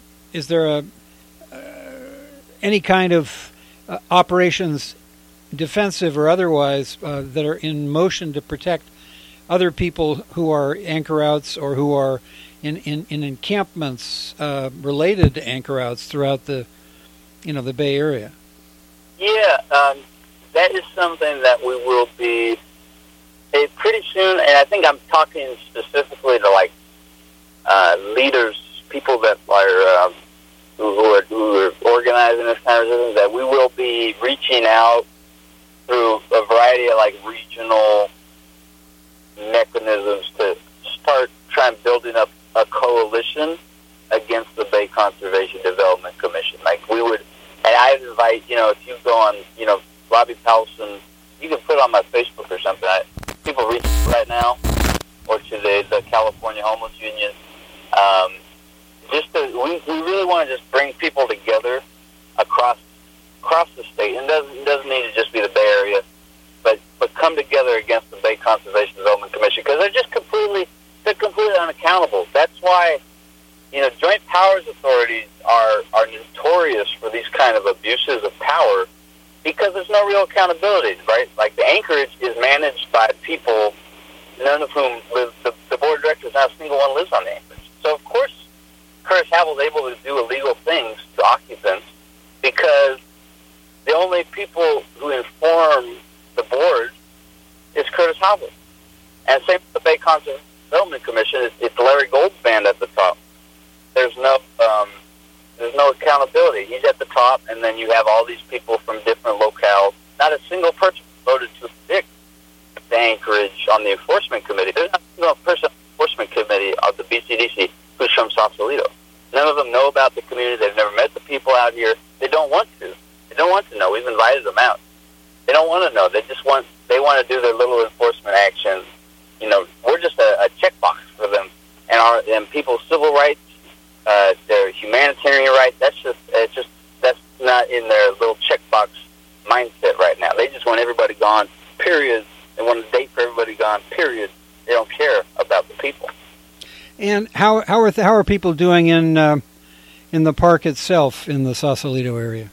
Speaker 1: any kind of operations, defensive or otherwise, that are in motion to protect other people who are anchor outs or who are in encampments related to anchor outs throughout the Bay Area?
Speaker 7: Yeah, that is something that we will be pretty soon, and I think I'm talking specifically to leaders, people that are who are organizing this kind of resistance, that we will be reaching out through a variety of regional mechanisms to start trying building up a coalition against the Bay Conservation Development Commission. And I'd invite, if you go on, Bobby Powelson, you can put on my Facebook or something. People reach right now, or to the California Homeless Union. We really want to just bring people together across the state. And it doesn't need to just be the Bay Area, but come together against the Bay Conservation Development Commission because they're completely unaccountable. That's why, joint powers authorities are notorious for these kind of abuses of power because there's no real accountability, right? Like the Anchorage is managed by people, none of whom live, the board of directors, not a single one lives on the Anchorage. So, of course, Curtis Havel is able to do illegal things to occupants because the only people who inform the board is Curtis Havel. And same with the Bay Conservation Development Commission, it's Larry Goldsband at the top. There's no accountability. He's at the top, and then you have all these people from different locales. Not a single person voted to evict the Anchorage on the enforcement committee. There's not a single person on the enforcement committee of the BCDC who's from Sausalito. None of them know about the community. They've never met the people out here. They don't want to. They don't want to know. We've invited them out. They don't want to know. They want to do their little enforcement actions. We're just a checkbox for them. And people's civil rights, their humanitarian rights, that's not in their little checkbox mindset right now. They just want everybody gone, period. They want a date for everybody gone, period. They don't care about the people.
Speaker 1: And how are people doing in the park itself in the Sausalito area?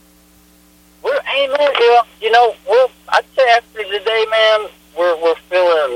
Speaker 7: I'd say after today, man, we're feeling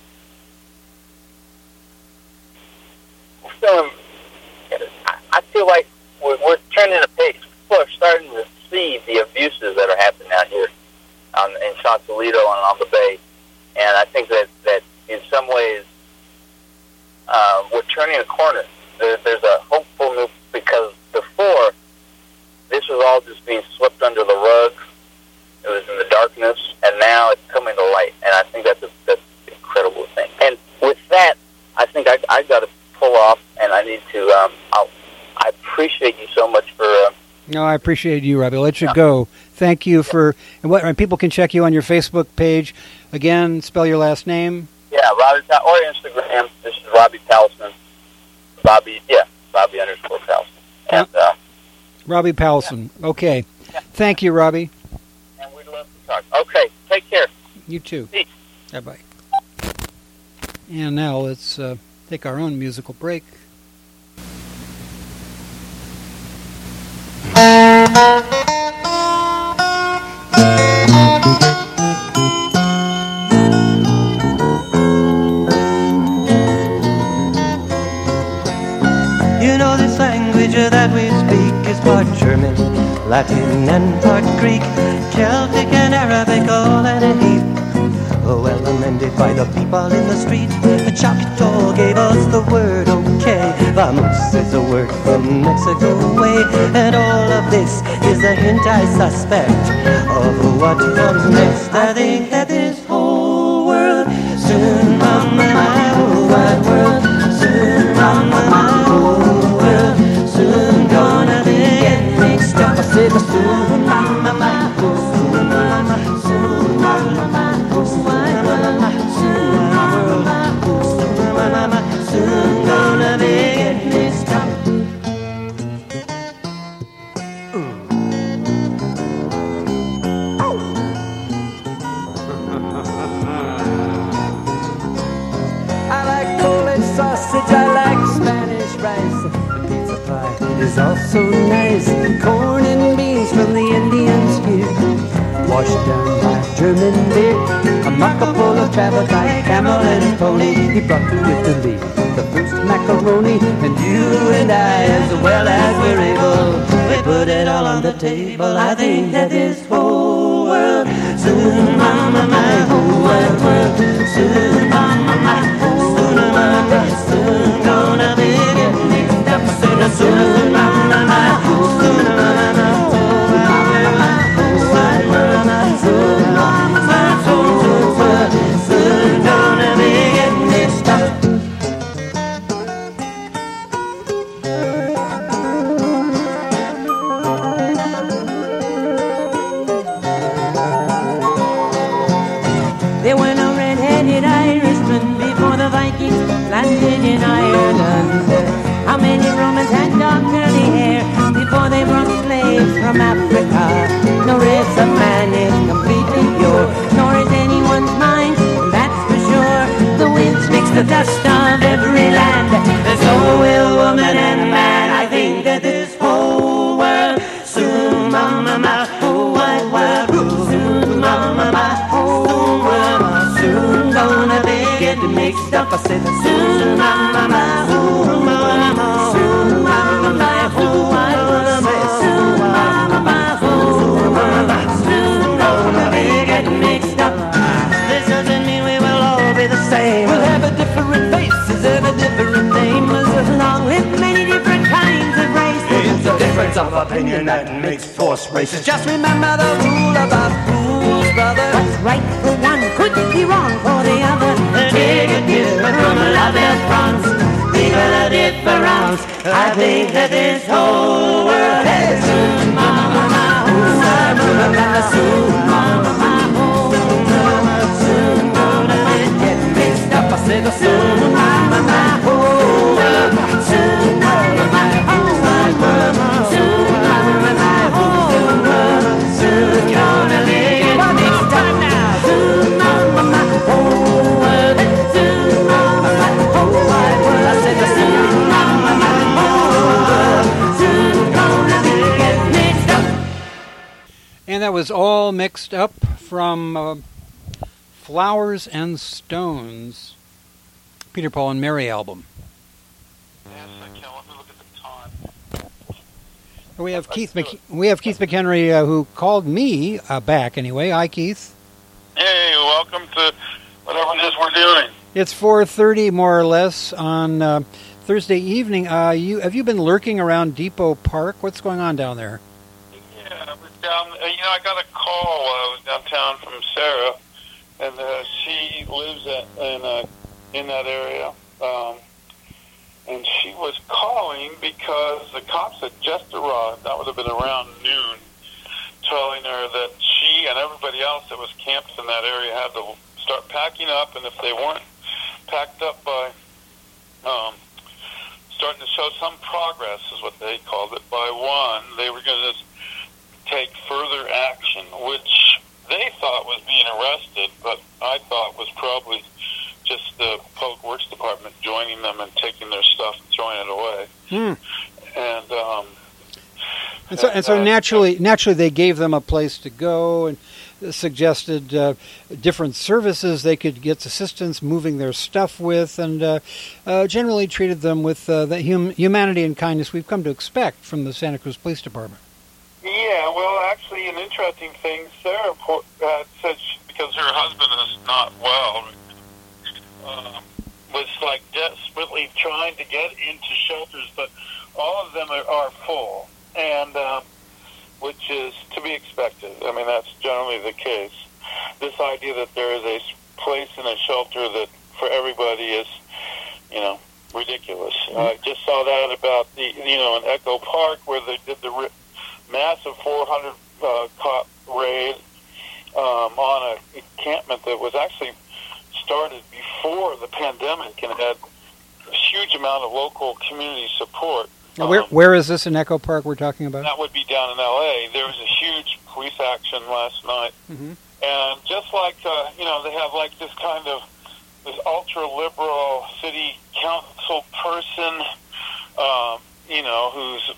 Speaker 7: I feel like we're turning a page. People are starting to see the abuses that are happening out here in Sausalito and on the Bay, and I think that in some ways we're turning a corner. There's a hopeful move because before this was all just being swept under the rug. It was in the darkness, and now it's coming to light, and I think that's an incredible thing. And with that, I think I got to pull off, and I need to. I appreciate you so much for.
Speaker 1: No, I appreciate you, Robbie. I'll let you go. Thank you for. And people can check you on your Facebook page. Again, spell your last name.
Speaker 7: Yeah, Robbie, or Instagram. This is Robbie Powelson. Robbie _Powelson. And
Speaker 1: Robbie Powelson. Yeah. Okay.
Speaker 7: Yeah.
Speaker 1: Thank you, Robbie.
Speaker 7: And we'd love to talk. Okay, take care.
Speaker 1: You too.
Speaker 7: Peace.
Speaker 1: Bye-bye. And now let's take our own musical break.
Speaker 8: This language that we speak is part German, Latin and part Greek, Celtic and Arabic all in a heap. Oh, well amended by the people in the street. The Choctaw gave us the word okay. Vamos is a word from Mexico way. And all of this is a hint I suspect of what comes next. I think that this whole world soon, my whole wide world soon, my whole world soon gonna be getting mixed up. I said soon, my soon, soon gonna be getting mixed up. I like Polish sausage, I like Spanish rice. The pizza pie is also nice. Corn and beans from the Indians here, washed down by German beer. A Marco Polo traveled by camel and pony. He brought to Italy the first macaroni. And you and I, as well as we're able, we put it all on the table. I think that this whole world soon, my whole wide world soon, my whole world soon gonna be getting mixed up. Soon, my whole soon, my whole wide world soon, my whole world soon gonna be getting mixed up. There were no red-headed Irishmen before the Vikings landed in Ireland. How many Romans had dark curly hair before they brought slaves from Africa? No race of man is completely pure, nor is the dust of every land. So will woman and man. I think that this whole world soon, mama, whole wide world, soon, mama, whole world, soon gonna be get mixed up. I said soon, mama, whole world, soon, mama, whole wide world, soon, mama, whole world, soon gonna be get mixed up. This doesn't mean we will all be the same. We'll have a different faces and a different names, along with many different kinds of races. It's a difference of opinion that makes force races. Just remember the rule about fools, brother. What's right for one could be wrong for the other. Take a different from love and France. People are different. I think that this whole world is soon, mama, soon, mama, soon gonna get mixed up. I said soon, mama, whole world, soon, mama, whole world, soon, mama, whole world, soon gonna get mixed up now. Soon, mama, whole world, soon, mama, whole world. I said soon, mama, whole world, soon gonna get mixed up.
Speaker 1: And that was All Mixed Up from Flowers and Stones, Peter, Paul, and Mary album.
Speaker 9: Yes, I can. Let me look at the time.
Speaker 1: We have Keith McHenry who called me back anyway. Hi, Keith.
Speaker 9: Hey, welcome to whatever it is we're doing.
Speaker 1: It's 4:30 more or less on Thursday evening. Have you been lurking around Depot Park? What's going on down there?
Speaker 9: Yeah, I was down. I got a call while I was downtown from Sarah, and she lives in that area. And she was calling because the cops had just arrived. That would have been around noon, telling her that she and everybody else that was camped in that area had to start packing up, and if they weren't packed up by starting to show some progress, is what they called it, by 1, they were going to take further action, which they thought was being arrested, but I thought was probably just the Public Works Department joining them and taking their stuff and throwing it away.
Speaker 1: And so naturally they gave them a place to go and suggested different services they could get assistance moving their stuff with, and generally treated them with the humanity and kindness we've come to expect from the Santa Cruz Police Department.
Speaker 9: Yeah, well, actually, an interesting thing, Sarah said because her husband is not well, was like desperately trying to get into shelters, but all of them are full, and which is to be expected. I mean, that's generally the case. This idea that there is a place in a shelter that for everybody is, ridiculous. I just saw that about in Echo Park where they did the massive 400 cop raid on an encampment that was actually started before the pandemic and had a huge amount of local community support.
Speaker 1: Where is this in Echo Park we're talking about?
Speaker 9: That would be down in L.A. There was a huge police action last night. Mm-hmm. And just like, they have like this kind of this ultra-liberal city council person, who's,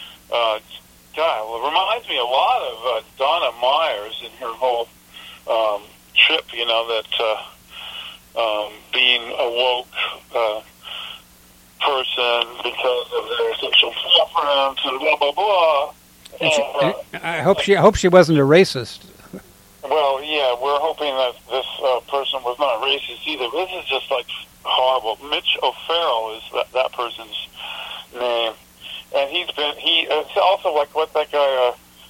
Speaker 9: reminds me a lot of Donna Myers in her whole trip, that being a woke person because of their sexual preference and blah, blah, blah.
Speaker 1: I hope she wasn't a racist.
Speaker 9: Well, yeah, we're hoping that this person was not racist either. This is just like horrible. Mitch O'Farrell is that person's name, and it's also like what that guy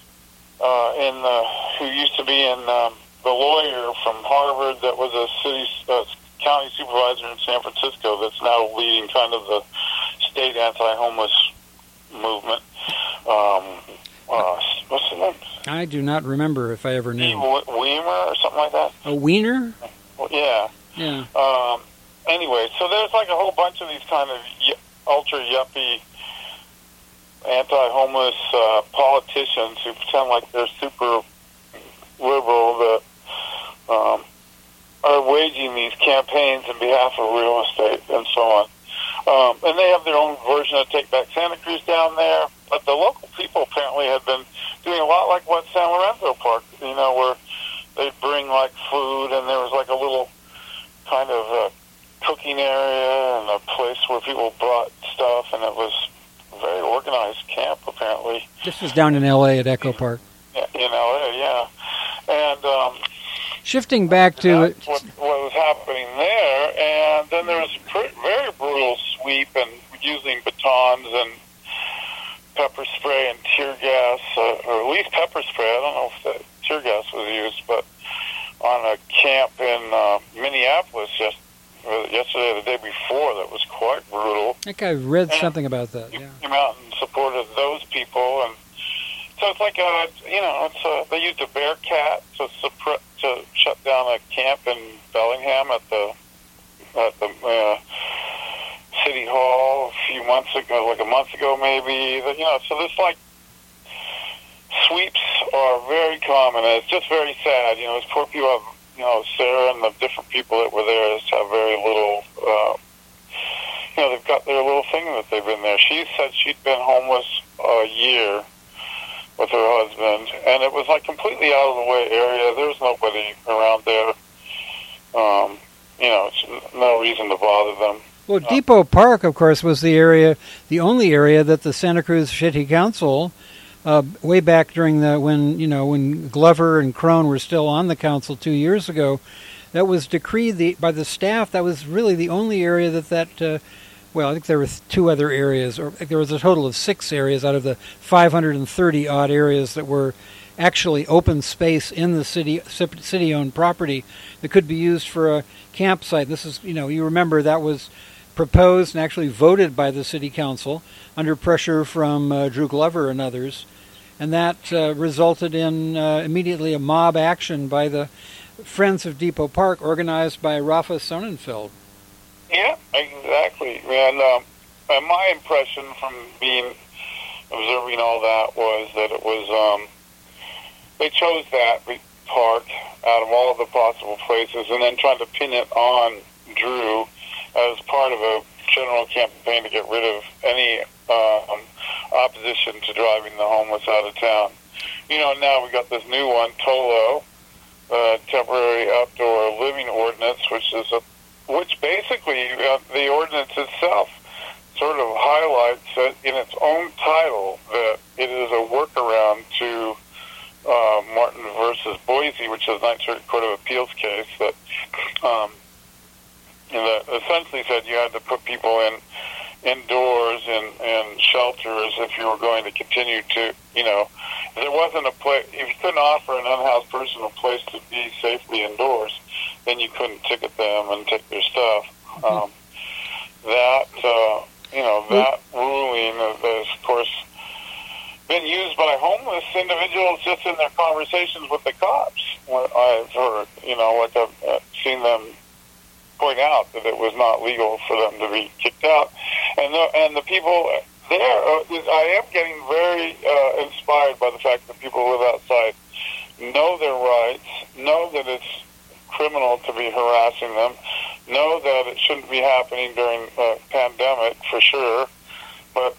Speaker 9: who used to be in the lawyer from Harvard that was a county supervisor in San Francisco that's now leading kind of the state anti-homeless movement. What's the name?
Speaker 1: I do not remember if I ever knew.
Speaker 9: Weimer or something like that?
Speaker 1: A Wiener?
Speaker 9: Well, yeah.
Speaker 1: Yeah.
Speaker 9: Anyway, so there's like a whole bunch of these kind of ultra yuppie anti-homeless politicians who pretend like they're super liberal that are waging these campaigns in behalf of real estate and so on. And they have their own version of Take Back Santa Cruz down there. But the local people apparently had been doing a lot like what San Lorenzo Park, where they'd bring like food, and there was like a little kind of a cooking area and a place where people brought stuff, and it was a very organized camp apparently.
Speaker 1: This was down in L.A. at Echo Park.
Speaker 9: Yeah, in L.A., yeah. And
Speaker 1: shifting back to
Speaker 9: what was happening there, and then there was a very brutal sweep and using batons and pepper spray and tear gas, or at least pepper spray. I don't know if the tear gas was used, but on a camp in Minneapolis yesterday or the day before, that was quite brutal.
Speaker 1: I think I read something about that. Yeah.
Speaker 9: Came out and supported those people, and so it's like they used a Bearcat to shut down a camp in Bellingham at the City Hall a few months ago, like a month ago maybe. So this like sweeps are very common, and it's just very sad. These poor people have, Sarah and the different people that were there just have very little. They've got their little thing that they've been there. She said she'd been homeless a year with her husband, and it was like completely out of the way area. There was nobody around there. It's no reason to bother them.
Speaker 1: Well, Depot Park, of course, was the only area that the Santa Cruz City Council, way back during when Glover and Crone were still on the council 2 years ago, that was decreed by the staff. That was really the only area that I think there were two other areas, or there was a total of 6 areas out of the 530-odd areas that were actually open space in the city-owned property that could be used for a campsite. This is, you remember that was proposed and actually voted by the city council under pressure from Drew Glover and others, and that resulted in immediately a mob action by the Friends of Depot Park, organized by Rafa Sonnenfeld.
Speaker 9: Yeah, exactly. And my impression from observing all that was that it was they chose that park out of all of the possible places, and then trying to pin it on Drew as part of a general campaign to get rid of any opposition to driving the homeless out of town. Now we got this new one, TOLO, Temporary Outdoor Living Ordinance, which basically the ordinance itself sort of highlights it in its own title that it is a workaround to Martin versus Boise, which is a Ninth Circuit Court of Appeals case that essentially said you had to put people indoors in shelters if you were going to continue to, if there wasn't a place, if you couldn't offer an unhoused person a place to be safely indoors, then you couldn't ticket them and take their stuff. That ruling has, of course, been used by homeless individuals just in their conversations with the cops. I've heard, I've seen them point out that it was not legal for them to be kicked out. And the people there, I am getting very inspired by the fact that people who live outside know their rights, know that it's criminal to be harassing them, know that it shouldn't be happening during a pandemic for sure. But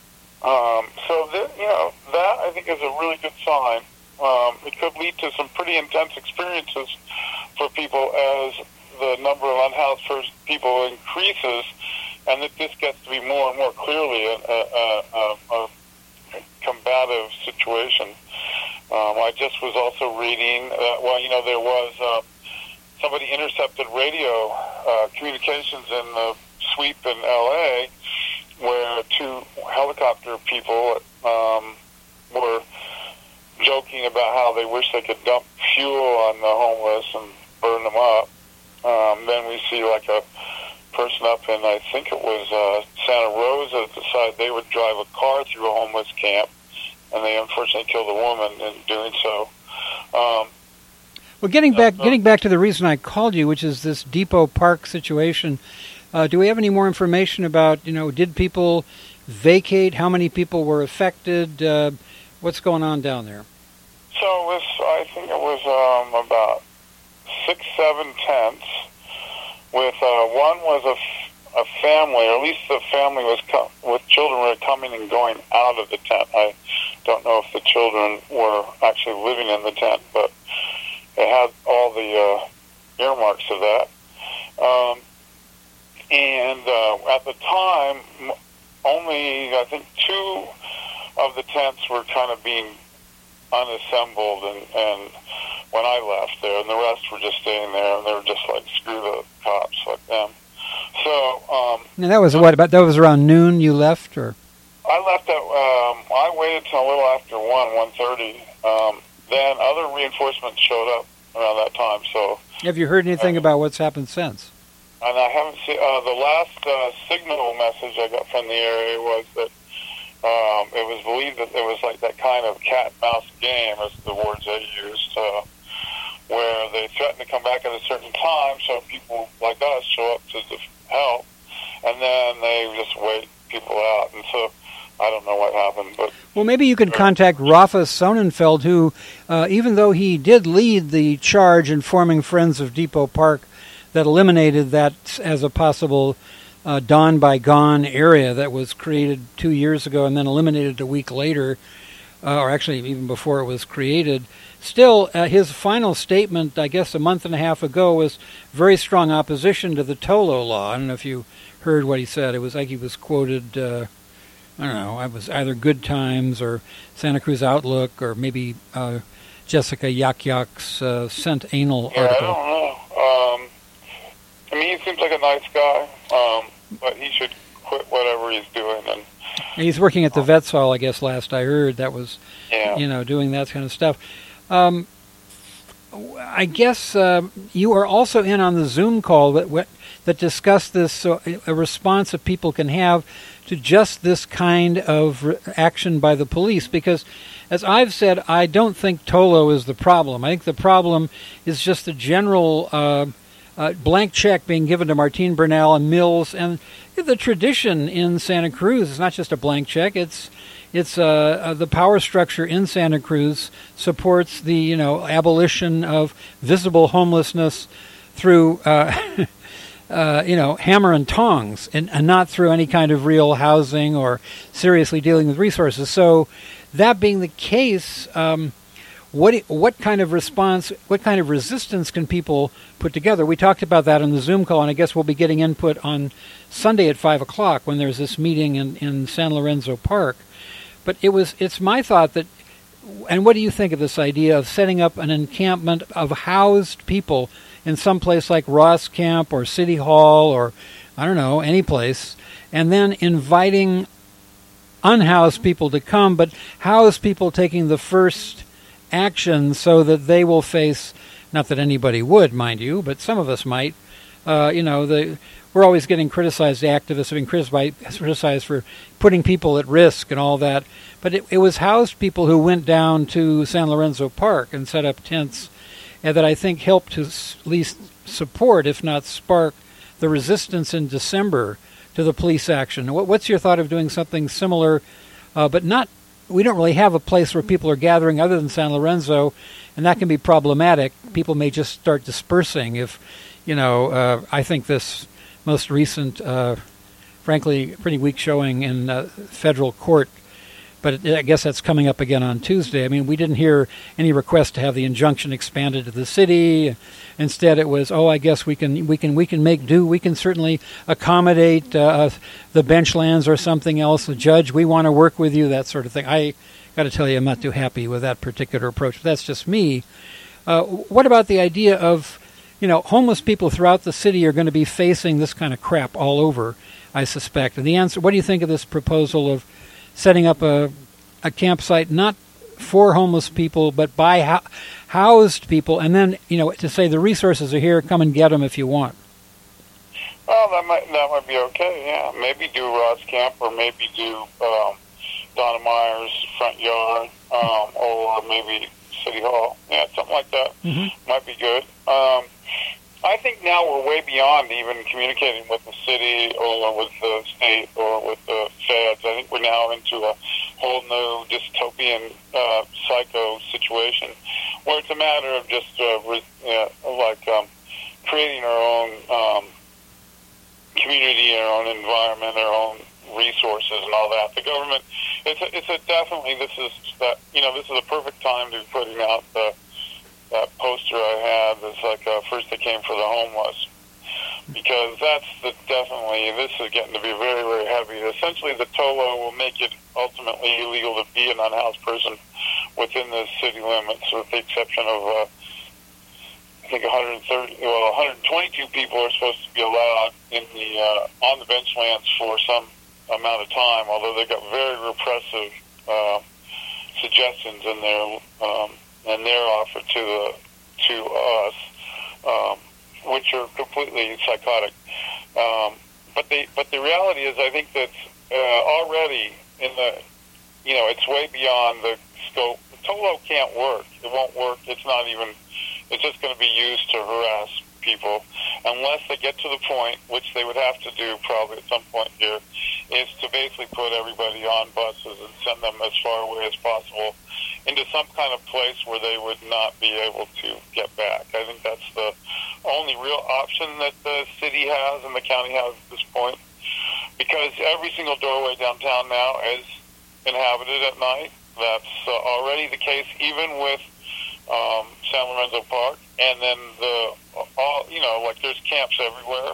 Speaker 9: that I think is a really good sign. It could lead to some pretty intense experiences for people as the number of unhoused people increases, and that this gets to be more and more clearly a combative situation. I just was also reading that, there was somebody intercepted radio communications in the sweep in L.A., where 2 helicopter people were joking about how they wish they could dump fuel on the homeless and burn them up. Then we see like a person up in, I think it was Santa Rosa, decided they would drive a car through a homeless camp, and they unfortunately killed a woman in doing so.
Speaker 1: Well, getting back to the reason I called you, which is this Depot Park situation, do we have any more information about, did people vacate? How many people were affected? What's going on down there?
Speaker 9: So I think it was about 6-7 tents with one was a family, or at least the family was with children were coming and going out of the tent. I don't know if the children were actually living in the tent, but it had all the earmarks of that. And at the time, only, I think, 2 of the tents were kind of being unassembled, and when I left there, and the rest were just staying there, and they were just like, screw the cops, like them. So,
Speaker 1: and that was that was around noon you left, or?
Speaker 9: I left at, I waited till a little after 1:30. Then other reinforcements showed up around that time, so.
Speaker 1: Have you heard anything about what's happened since?
Speaker 9: And I haven't seen, the last signal message I got from the area was that it was believed that there was like that kind of cat and mouse game, as the words they used, where they threaten to come back at a certain time, so people like us show up to help, and then they just wait people out, and so I don't know what happened. But
Speaker 1: well, maybe you could contact Rafa Sonnenfeld, who, even though he did lead the charge in forming Friends of Depot Park that eliminated that as a possible Dawn by Gone area that was created 2 years ago and then eliminated a week later, or actually even before it was created. Still, his final statement, I guess a month and a half ago, was very strong opposition to the Tolo law. I don't know if you heard what he said. It was like he was quoted, I don't know, it was either Good Times or Santa Cruz Outlook or maybe Jessica Yak-Yak's Sent Anal article.
Speaker 9: I don't know. I mean, he seems like a nice guy, but he should quit whatever he's doing. And
Speaker 1: he's working at the Vets Hall, I guess, last I heard. That was, doing that kind of stuff. I guess you are also in on the Zoom call that discussed this, a response that people can have to just this kind of action by the police. Because, as I've said, I don't think Tolo is the problem. I think the problem is just the general blank check being given to Martin Bernal and Mills, and the tradition in Santa Cruz is not just a blank check. It's the power structure in Santa Cruz supports the abolition of visible homelessness through hammer and tongs, and not through any kind of real housing or seriously dealing with resources. So, that being the case, what kind of response, what kind of resistance can people put together? We talked about that on the Zoom call, and I guess we'll be getting input on Sunday at 5 o'clock when there's this meeting in San Lorenzo Park. But it's my thought that, and what do you think of this idea of setting up an encampment of housed people in some place like Ross Camp or City Hall or, I don't know, any place, and then inviting unhoused people to come, but housed people taking the first action so that they will face, not that anybody would, mind you, but some of us might, we're always getting criticized, the activists have been criticized for putting people at risk and all that, but it was housed people who went down to San Lorenzo Park and set up tents, and that I think helped to at least support, if not spark, the resistance in December to the police action. What's your thought of doing something similar, but not, we don't really have a place where people are gathering other than San Lorenzo, and that can be problematic. People may just start dispersing if, I think this most recent, frankly, pretty weak showing in federal court, but I guess that's coming up again on Tuesday. I mean, we didn't hear any request to have the injunction expanded to the city. Instead, it was, I guess we can make do. We can certainly accommodate the benchlands or something else. The judge, we want to work with you, that sort of thing. I got to tell you, I'm not too happy with that particular approach. But that's just me. What about the idea of, homeless people throughout the city are going to be facing this kind of crap all over, I suspect. And the answer, what do you think of this proposal of setting up a campsite not for homeless people, but by housed people, and then, to say the resources are here, come and get them if you want?
Speaker 9: Well, that might be okay, yeah. Maybe do Ross Camp, or maybe do Donna Meyer's front yard, or maybe City Hall. Yeah, something like that. Mm-hmm. Might be good. I think now we're way beyond even communicating with the city or with the state or with the feds. I think we're now into a whole new dystopian psycho situation where it's a matter of just creating our own community, our own environment, our own resources, and all that. The government, it's a definitely this is a perfect time to be putting out that poster I had. That's like first they came for the homeless, because this is getting to be very, very heavy. Essentially, the TOLO will make it ultimately illegal to be an unhoused person within the city limits, with the exception of I think 122 people are supposed to be allowed in the on the benchlands for some amount of time. Although they got very repressive suggestions in their offer to us, which are completely psychotic. But the reality is, I think that already in the it's way beyond the scope. The TOLO can't work. It won't work. It's just going to be used to harass people unless they get to the point, which they would have to do probably at some point here, is to basically put everybody on buses and send them as far away as possible into some kind of place where they would not be able to get back. I think that's the only real option that the city has and the county has at this point, because every single doorway downtown now is inhabited at night. That's already the case, even with San Lorenzo Park, and then there's camps everywhere.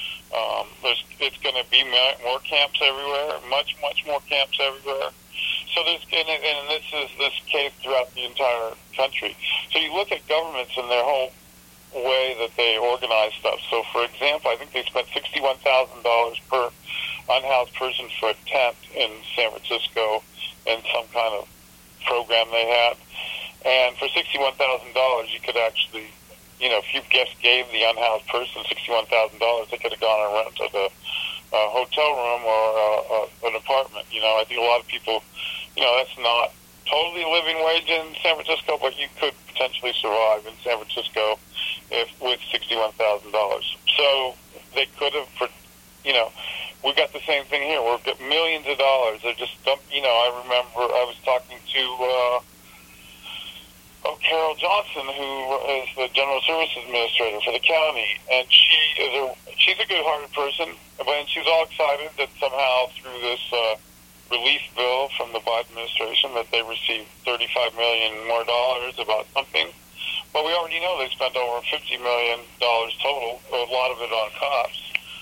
Speaker 9: It's going to be more camps everywhere, much more camps everywhere. So and this is this case throughout the entire country. So you look at governments and their whole way that they organize stuff. So, for example, I think they spent $61,000 per unhoused person for a tent in San Francisco in some kind of program they had. And for $61,000, you could actually, if you just gave the unhoused person $61,000, they could have gone and rented a hotel room or an apartment. I think a lot of people, that's not totally living wage in San Francisco, but you could potentially survive in San Francisco with $61,000. So they could have, we got the same thing here. We've got millions of dollars. They're just, I remember I was talking to Carol Johnson, who is the General Services Administrator for the county, and she's a good-hearted person, but she's all excited that somehow through this relief bill from the Biden administration that they received $35 million more dollars about something. But we already know they spent over $50 million total, a lot of it on cops,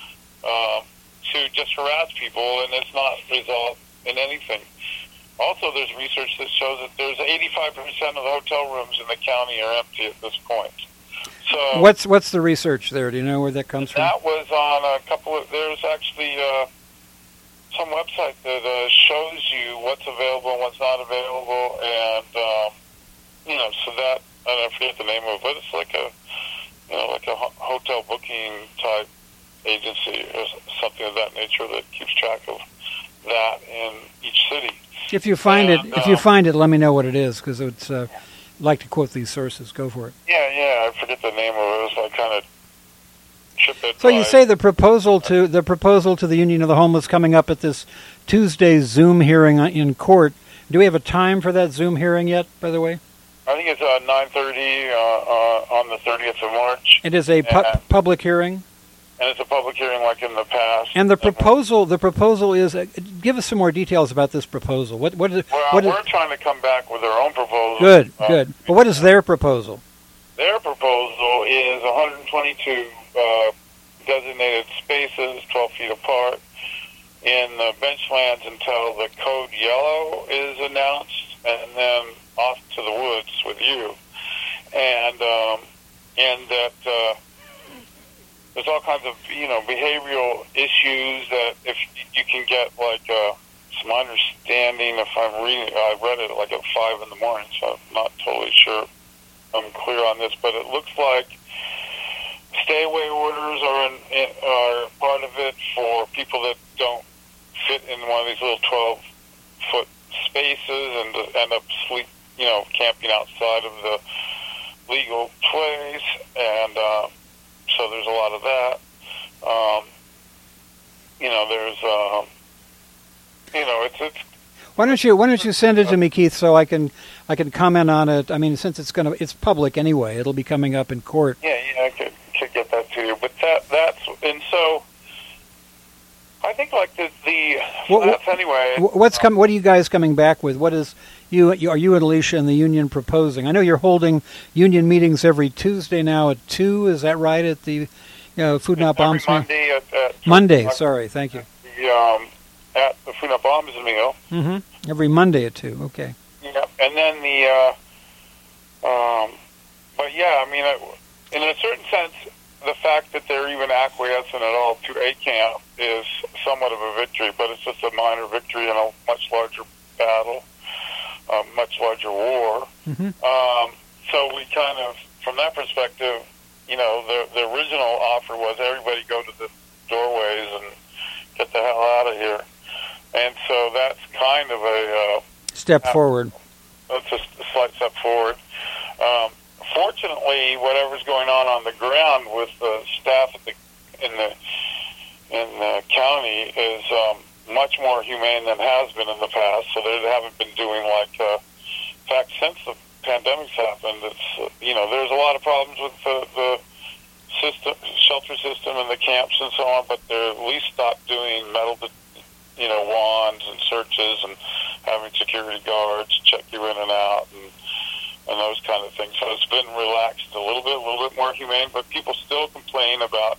Speaker 9: to just harass people, and it's not resolved in anything. Also, there's research that shows that there's 85% of the hotel rooms in the county are empty at this point. So
Speaker 1: what's the research there? Do you know where that comes from?
Speaker 9: That was on a couple of. There's actually some website that shows you what's available and what's not available, and so that I forget the name of it, but it's like a hotel booking type agency or something of that nature that keeps track of that in each city.
Speaker 1: If you find it, let me know what it is, because it's like to quote these sources. Go for it.
Speaker 9: Yeah, I forget the name of it. So I kind of chipped it.
Speaker 1: So you say the proposal to the Union of the Homeless coming up at this Tuesday's Zoom hearing in court. Do we have a time for that Zoom hearing yet? By the way,
Speaker 9: I think it's 9:30 on the 30th of March.
Speaker 1: It is a public hearing.
Speaker 9: And it's a public hearing like in the past.
Speaker 1: And the proposal is, give us some more details about this proposal. We're
Speaker 9: trying to come back with our own proposal.
Speaker 1: Good. But what is their proposal?
Speaker 9: Their proposal is 122 designated spaces, 12 feet apart, in the benchlands until the code yellow is announced, and then off to the woods with you. And that... there's all kinds of, behavioral issues that if you can get, like, it's my understanding, if I'm reading, I read it like at 5 in the morning, so I'm not totally sure I'm clear on this, but it looks like stay-away orders are part of it for people that don't fit in one of these little 12-foot spaces and end up camping outside of the legal place, and so there's a lot of that. It's.
Speaker 1: Why don't you send it to me, Keith, so I can comment on it? I mean, since it's public anyway, it'll be coming up in court.
Speaker 9: Yeah, I could get that to you. But that's and so I think like the
Speaker 1: What-
Speaker 9: flats anyway.
Speaker 1: What are you guys coming back with? What is are you and Alicia and the union proposing? I know you're holding union meetings every Tuesday now at 2. Is that right at the Food Not Bombs meal?
Speaker 9: Monday at
Speaker 1: Monday. Sorry, thank you.
Speaker 9: At the Food Not Bombs meal.
Speaker 1: Mm-hmm. Every Monday at 2. Okay.
Speaker 9: Yeah, and then but yeah, I mean, in a certain sense, the fact that they're even acquiescing at all to a camp is somewhat of a victory, but it's just a minor victory in a much larger battle, a much larger war.
Speaker 1: Mm-hmm.
Speaker 9: So we kind of, from that perspective, the original offer was everybody go to the doorways and get the hell out of here. And so that's kind of a
Speaker 1: step forward.
Speaker 9: That's a slight step forward. Fortunately, whatever's going on the ground with the staff in the county is much more humane than has been in the past. So they haven't been doing in fact, since the pandemic's happened, it's there's a lot of problems with the shelter system and the camps and so on, but they're at least stopped doing metal wands and searches and having security guards check you in and out and those kind of things. So it's been relaxed a little bit more humane, but people still complain about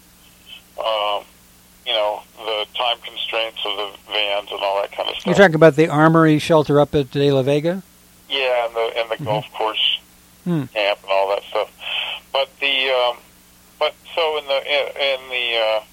Speaker 9: the time constraints of the vans and all that kind of stuff.
Speaker 1: You're talking about the Armory shelter up at De La Vega?
Speaker 9: Yeah, and the golf course camp and all that stuff. But so in the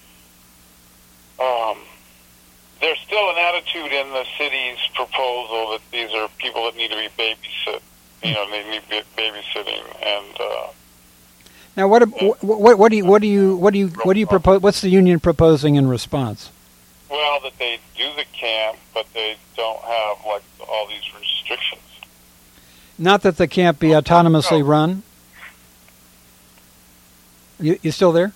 Speaker 9: there's still an attitude in the city's proposal that these are people that need to be babysit. They need to be babysitting, and
Speaker 1: now what do you propose? What's the union proposing in response?
Speaker 9: Well, that they do the camp, but they don't have all these restrictions.
Speaker 1: Not that the camp be autonomously run. You still there,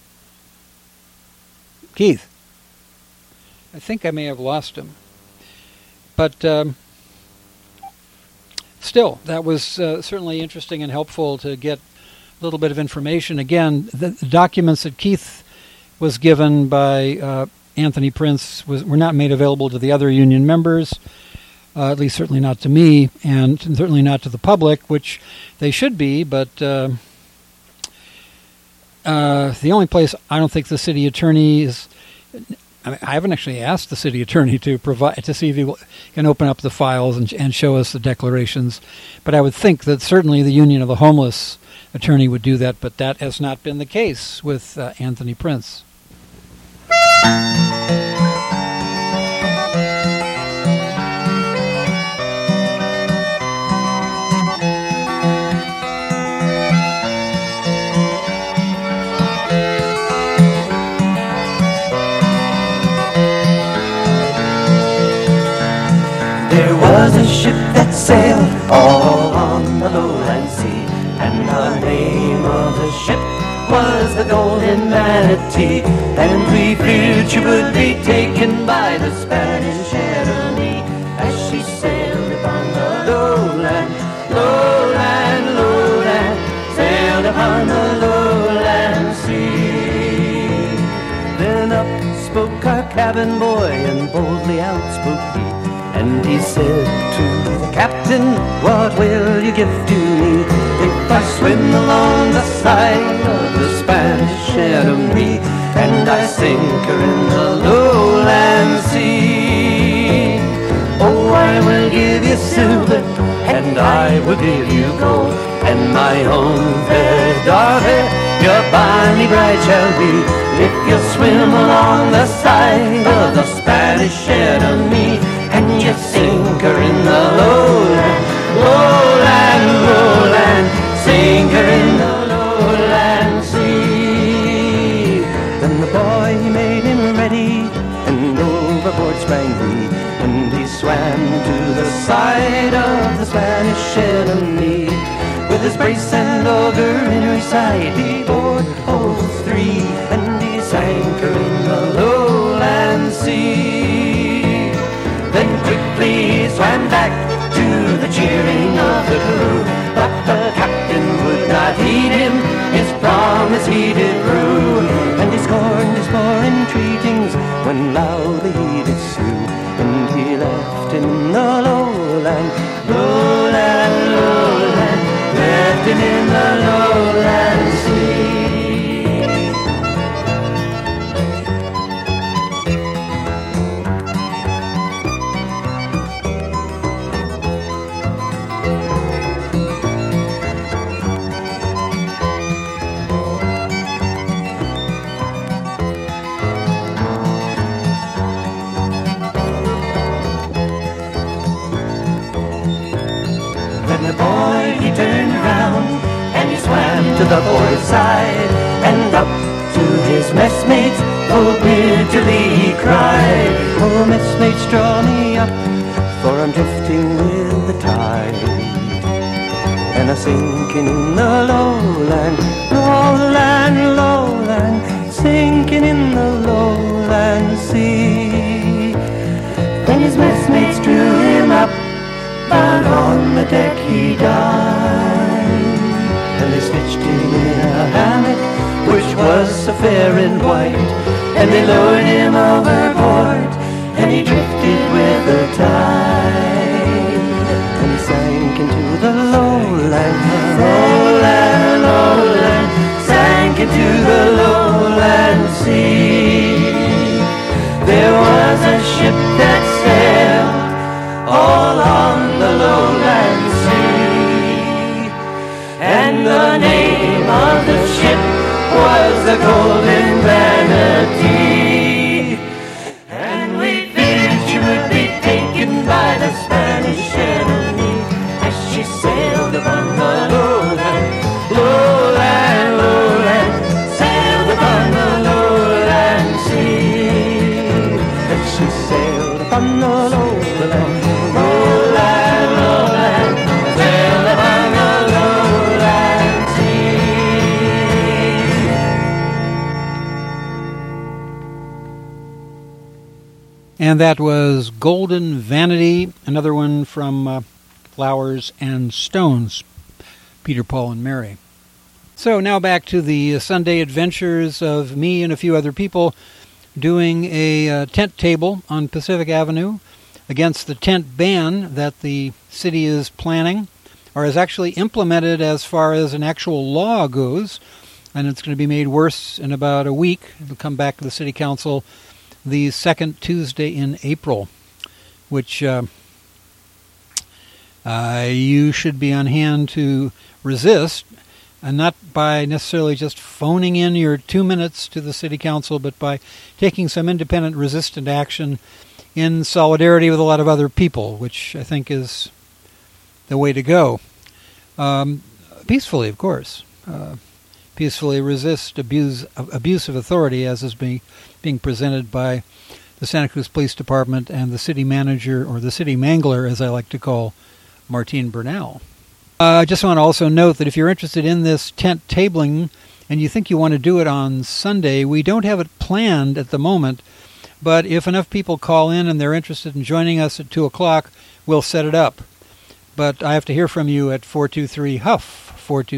Speaker 1: Keith? I think I may have lost him, but still, that was certainly interesting and helpful to get a little bit of information. Again, the documents that Keith was given by Anthony Prince were not made available to the other union members, at least certainly not to me, and certainly not to the public, which they should be, but the only place I don't think the city attorney is... I haven't actually asked the city attorney to see if he can open up the files and show us the declarations, but I would think that certainly the Union of the Homeless attorney would do that, but that has not been the case with Anthony Prince.
Speaker 8: There was a ship that sailed all on the lowland sea, and the name of the ship was the Golden Manatee. And we feared she would be taken by the Spanish enemy as she sailed upon the lowland, lowland, lowland, sailed upon the lowland sea. Then up spoke our cabin boy, and boldly out spoke he. And he said to the captain, what will you give to me if I swim along the side of the Spanish enemy and I sink her in the lowland sea? Oh, I will give you silver and I will give you gold, and my own fair daughter, your bonny bride shall be, if you swim along the side of the Spanish enemy and you sink her in the lowland, lowland, lowland, sink her in the lowland sea. Then the boy, he made him ready, and overboard sprang he, and he swam to the side of the Spanish enemy. With his brace and auger in his side, he bored holes 3, and he sank her in the lowland sea. Then quickly he swam back to the cheering of the crew, but the captain would not heed him, his promise he did rue. And he scorned his poor entreatings when loud to the boy's side, and up to his messmates full bitterly he cried, "Oh, messmates, draw me up, for I'm drifting with the tide, and I'm sinking in the lowland, lowland, lowland, sinking in the lowland sea." Then his messmates drew him up, but on the deck he died, and they stitched him in a hammock which was so fair and white, and they lowered him overboard, and he drifted with the tide, and he sank into the lowland, lowland, lowland, sank into the lowland sea. There was a ship that sailed all on the lowland sea, and the name of the ship was the Golden Vanity, and we feared she would be taken by the Spanish enemy as she sailed upon the lowland, lowland, lowland, sailed upon the lowland sea, as she sailed upon the lowland, lowland, lowland, sailed upon the lowland sea.
Speaker 1: And that was Golden Vanity, another one from Flowers and Stones, Peter, Paul, and Mary. So now back to the Sunday adventures of me and a few other people doing a tent table on Pacific Avenue against the tent ban that the city is planning, or has actually implemented as far as an actual law goes, and it's going to be made worse in about a week. It'll come back to the City Council the second Tuesday in April, which you should be on hand to resist, and not by necessarily just phoning in your 2 minutes to the City Council, but by taking some independent resistant action in solidarity with a lot of other people, which I think is the way to go. Peacefully, of course. Peacefully resist abuse of authority, as is being presented by the Santa Cruz Police Department and the city manager, or the city mangler, as I like to call Martine Bernal. I just want to also note that if you're interested in this tent tabling and you think you want to do it on Sunday, we don't have it planned at the moment, but if enough people call in and they're interested in joining us at 2 o'clock, we'll set it up. But I have to hear from you at 423-HUFF,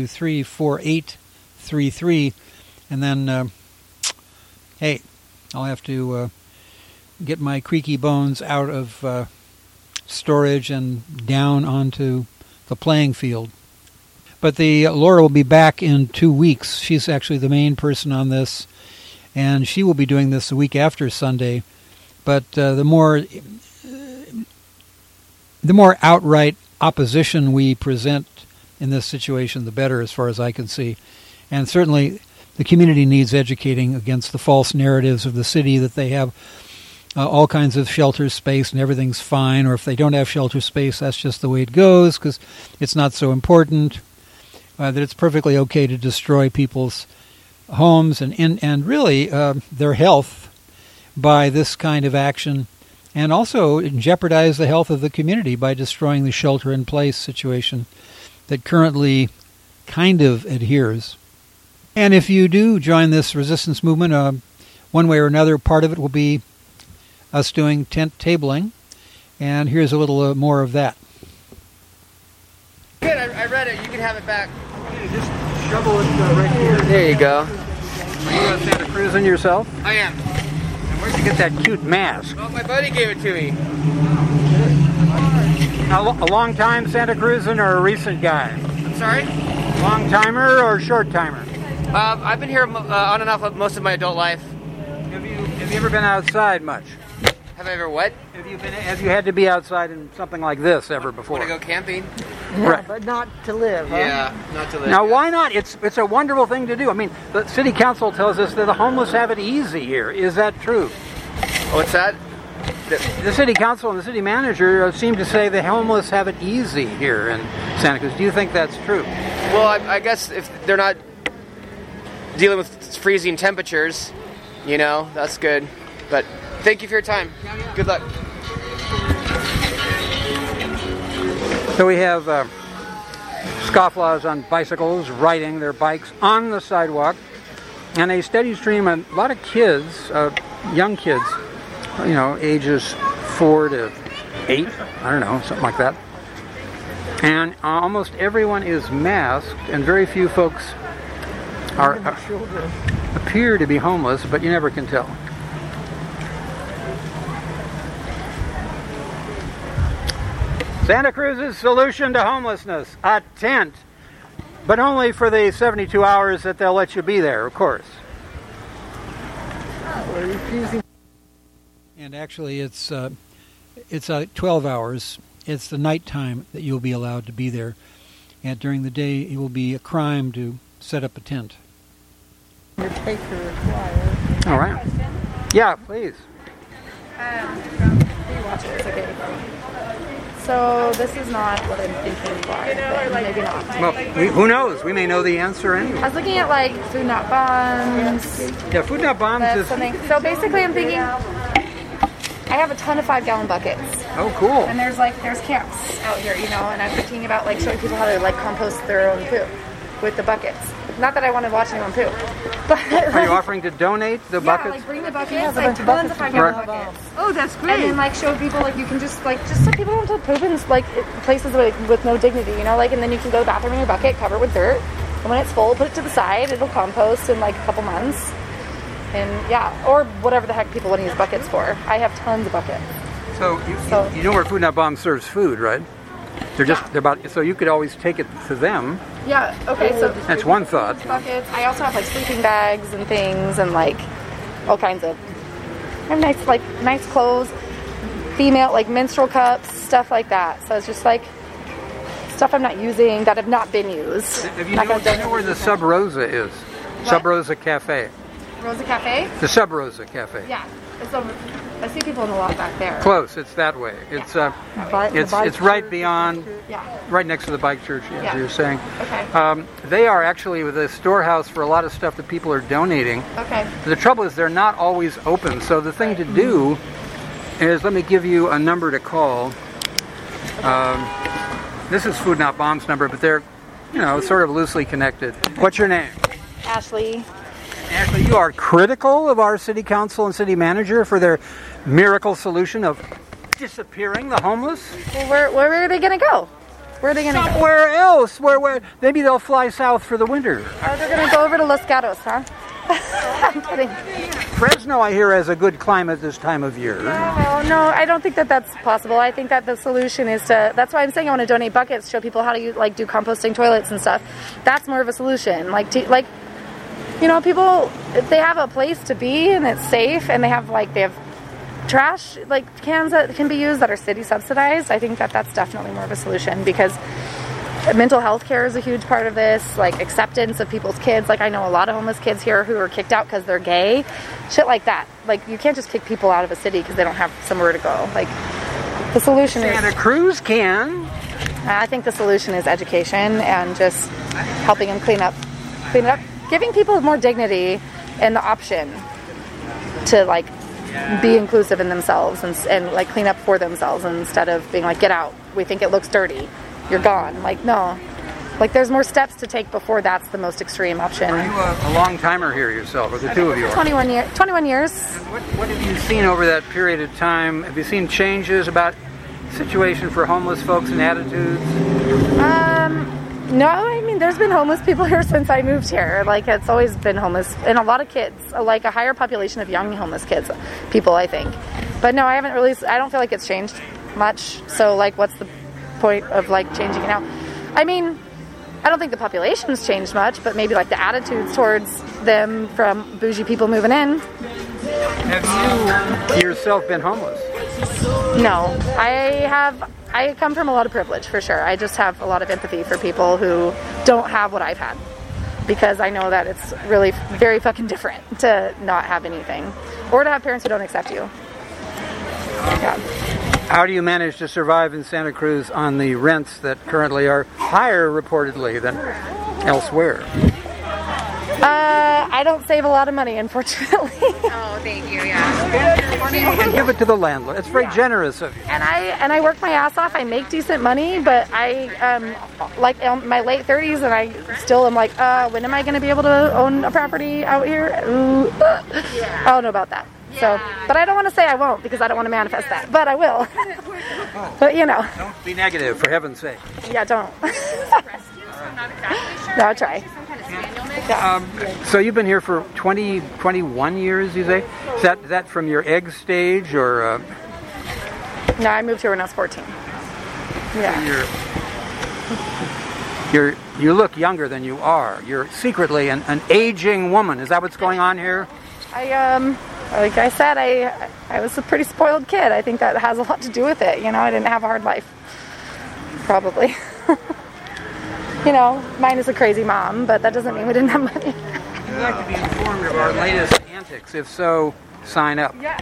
Speaker 1: 423-4833, and then, hey, I'll have to get my creaky bones out of storage and down onto the playing field. But Laura will be back in 2 weeks. She's actually the main person on this, and she will be doing this the week after Sunday. But the more outright opposition we present in this situation, the better, as far as I can see. And certainly the community needs educating against the false narratives of the city that they have all kinds of shelter space and everything's fine, or if they don't have shelter space, that's just the way it goes because it's not so important, that it's perfectly okay to destroy people's homes and really their health by this kind of action, and also jeopardize the health of the community by destroying the shelter-in-place situation that currently kind of adheres. And if you do join this resistance movement, one way or another, part of it will be us doing tent tabling. And here's a little more of that.
Speaker 6: Good, I read it. You can have it back.
Speaker 1: Okay, just shovel it right here.
Speaker 6: There you go.
Speaker 1: Are you a Santa Cruzan yourself?
Speaker 6: I am.
Speaker 1: And where'd you get that cute mask?
Speaker 6: Well, my buddy gave it to me.
Speaker 1: A long time Santa Cruzan or a recent guy?
Speaker 6: I'm sorry?
Speaker 1: Long timer or short timer?
Speaker 6: I've been here on and off most of my adult life.
Speaker 1: Have you ever been outside much?
Speaker 6: Have I ever what?
Speaker 1: Have you had to be outside in something like this ever before?
Speaker 6: Want to go camping?
Speaker 10: Yeah,
Speaker 1: Right.
Speaker 10: but not to live, huh?
Speaker 6: Yeah, not to live.
Speaker 1: Now, why not? It's a wonderful thing to do. I mean, the city council tells us that the homeless have it easy here. Is that true?
Speaker 6: What's that?
Speaker 1: The city council and the city manager seem to say the homeless have it easy here in Santa Cruz. Do you think that's true?
Speaker 6: Well, I guess if they're not dealing with freezing temperatures. You know, that's good. But thank you for your time. Good luck.
Speaker 1: So we have scofflaws on bicycles riding their bikes on the sidewalk, and a steady stream of a lot of kids, young kids, ages 4 to 8, I don't know, something like that. And almost everyone is masked, and very few folks appear to be homeless, but you never can tell. Santa Cruz's solution to homelessness, a tent, but only for the 72 hours that they'll let you be there, of course. And actually, it's 12 hours. It's the nighttime that you'll be allowed to be there. And during the day, it will be a crime to set up a tent.
Speaker 10: Your paper required.
Speaker 1: All right. Yeah, please.
Speaker 10: It's okay. So this is not what I'm thinking for. Maybe not.
Speaker 1: Well, who knows? We may know the answer anyway.
Speaker 10: I was looking at like Food Not Bombs.
Speaker 1: Yeah, Food Not Bombs is
Speaker 10: something. So basically, I'm thinking. I have a ton of 5-gallon buckets.
Speaker 1: Oh, cool.
Speaker 10: And there's camps out here, and I'm thinking about like showing people how to like compost their own poop with the buckets. Not that I want to watch anyone poop. But
Speaker 1: are you offering to donate the buckets?
Speaker 10: Yeah, like bring the buckets, like tons of 5-gallon buckets.
Speaker 5: Oh, that's great.
Speaker 10: And then like show people like you can just so people don't have to poop in like places with no dignity, and then you can go to the bathroom in your bucket, cover it with dirt, and when it's full, put it to the side. It'll compost in like a couple months. And or whatever the heck people want to use buckets for. I have tons of buckets.
Speaker 1: So you know where Food Not Bomb serves food, right? So you could always take it to them.
Speaker 10: Yeah. Okay. So
Speaker 1: that's one thought.
Speaker 10: Buckets. I also have like sleeping bags and things, and like all kinds of. I have nice clothes, female like menstrual cups, stuff like that. So it's just like stuff I'm not using that have not been used.
Speaker 1: Have you know where the Sub Rosa is?
Speaker 10: What?
Speaker 1: Sub Rosa Cafe.
Speaker 10: Rosa Cafe?
Speaker 1: The Sub Rosa Cafe.
Speaker 10: Yeah. I see people in the lot back there.
Speaker 1: Close. It's that way. It's it's right beyond, right next to the bike church, as you were saying.
Speaker 10: Okay.
Speaker 1: They are actually the storehouse for a lot of stuff that people are donating.
Speaker 10: Okay.
Speaker 1: The trouble is they're not always open. So the thing to do is, let me give you a number to call. This is Food Not Bomb's number, but they're, sort of loosely connected. What's your name?
Speaker 10: Ashley.
Speaker 1: Ashley, you are critical of our city council and city manager for their miracle solution of disappearing the homeless?
Speaker 10: Well, where are they going to go? Where are they going to go?
Speaker 1: Somewhere else. Where? Maybe they'll fly south for the winter.
Speaker 10: Oh, they're going to go over to Los Gatos, huh? I'm kidding.
Speaker 1: Fresno, I hear, has a good climate this time of year.
Speaker 10: No, I don't think that's possible. I think that the solution is to. That's why I'm saying I want to donate buckets, show people how to do composting toilets and stuff. That's more of a solution. People, if they have a place to be and it's safe, and they have trash cans that can be used that are city subsidized, I think that's definitely more of a solution, because mental health care is a huge part of this, acceptance of people's kids. I know a lot of homeless kids here who are kicked out because they're gay, shit like that. You can't just kick people out of a city because they don't have somewhere to go. The solution is
Speaker 1: Santa Cruz can.
Speaker 10: I think the solution is education and just helping them clean it up, giving people more dignity and the option to be inclusive in themselves and clean up for themselves, instead of being get out, we think it looks dirty, you're gone. No, there's more steps to take before that's the most extreme option.
Speaker 1: Are you a long timer here yourself, or the two of you?
Speaker 10: 21 years.
Speaker 1: What have you seen over that period of time? Have you seen changes about the situation for homeless folks and attitudes?
Speaker 10: No, there's been homeless people here since I moved here. It's always been homeless, and a lot of kids, a higher population of young homeless people, I think. But no, I don't feel like it's changed much. So, what's the point of, changing it now? I don't think the population's changed much, but maybe, the attitudes towards them from bougie people moving in.
Speaker 1: Have you yourself been homeless?
Speaker 10: No, I come from a lot of privilege, for sure. I just have a lot of empathy for people who don't have what I've had, because I know that it's really very fucking different to not have anything, or to have parents who don't accept you. Yeah.
Speaker 1: How do you manage to survive in Santa Cruz on the rents that currently are higher, reportedly, than elsewhere?
Speaker 10: I don't save a lot of money, unfortunately.
Speaker 5: Oh, thank you. Yeah.
Speaker 1: And give it to the landlord. It's very generous of you.
Speaker 10: And I work my ass off. I make decent money, but I like in my late 30s, and I still am like, when am I going to be able to own a property out here? Ooh. I don't know about that. So, but I don't want to say I won't because I don't want to manifest that. But I will. But you know.
Speaker 1: Don't be negative, for heaven's sake.
Speaker 10: Yeah, don't. No, I'll try.
Speaker 1: So you've been here for 21 years, you say? Is that from your egg stage or?
Speaker 10: No, I moved here when I was 14. Yeah.
Speaker 1: You look younger than you are. You're secretly an aging woman. Is that what's going on here?
Speaker 10: Like I said, I was a pretty spoiled kid. I think that has a lot to do with it. You know, I didn't have a hard life. Probably. You know, mine is a crazy mom, but that doesn't mean we didn't have money.
Speaker 1: You'd like to be informed of our latest antics. If so, sign up.
Speaker 10: Yeah,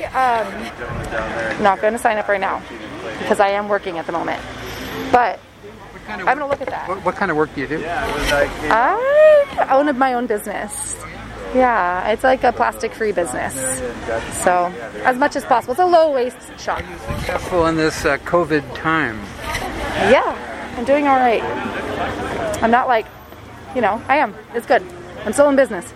Speaker 10: I'm not going to sign up right now because I am working at the moment. But I'm going to look at that.
Speaker 1: What kind of work do you do?
Speaker 10: I own my own business. Yeah, it's like a plastic-free business. So, as much as possible. It's a low-waste shop.
Speaker 1: Are you successful in this COVID time?
Speaker 10: Yeah, I'm doing all right. I'm not like, you know, I am. It's good. I'm still in business.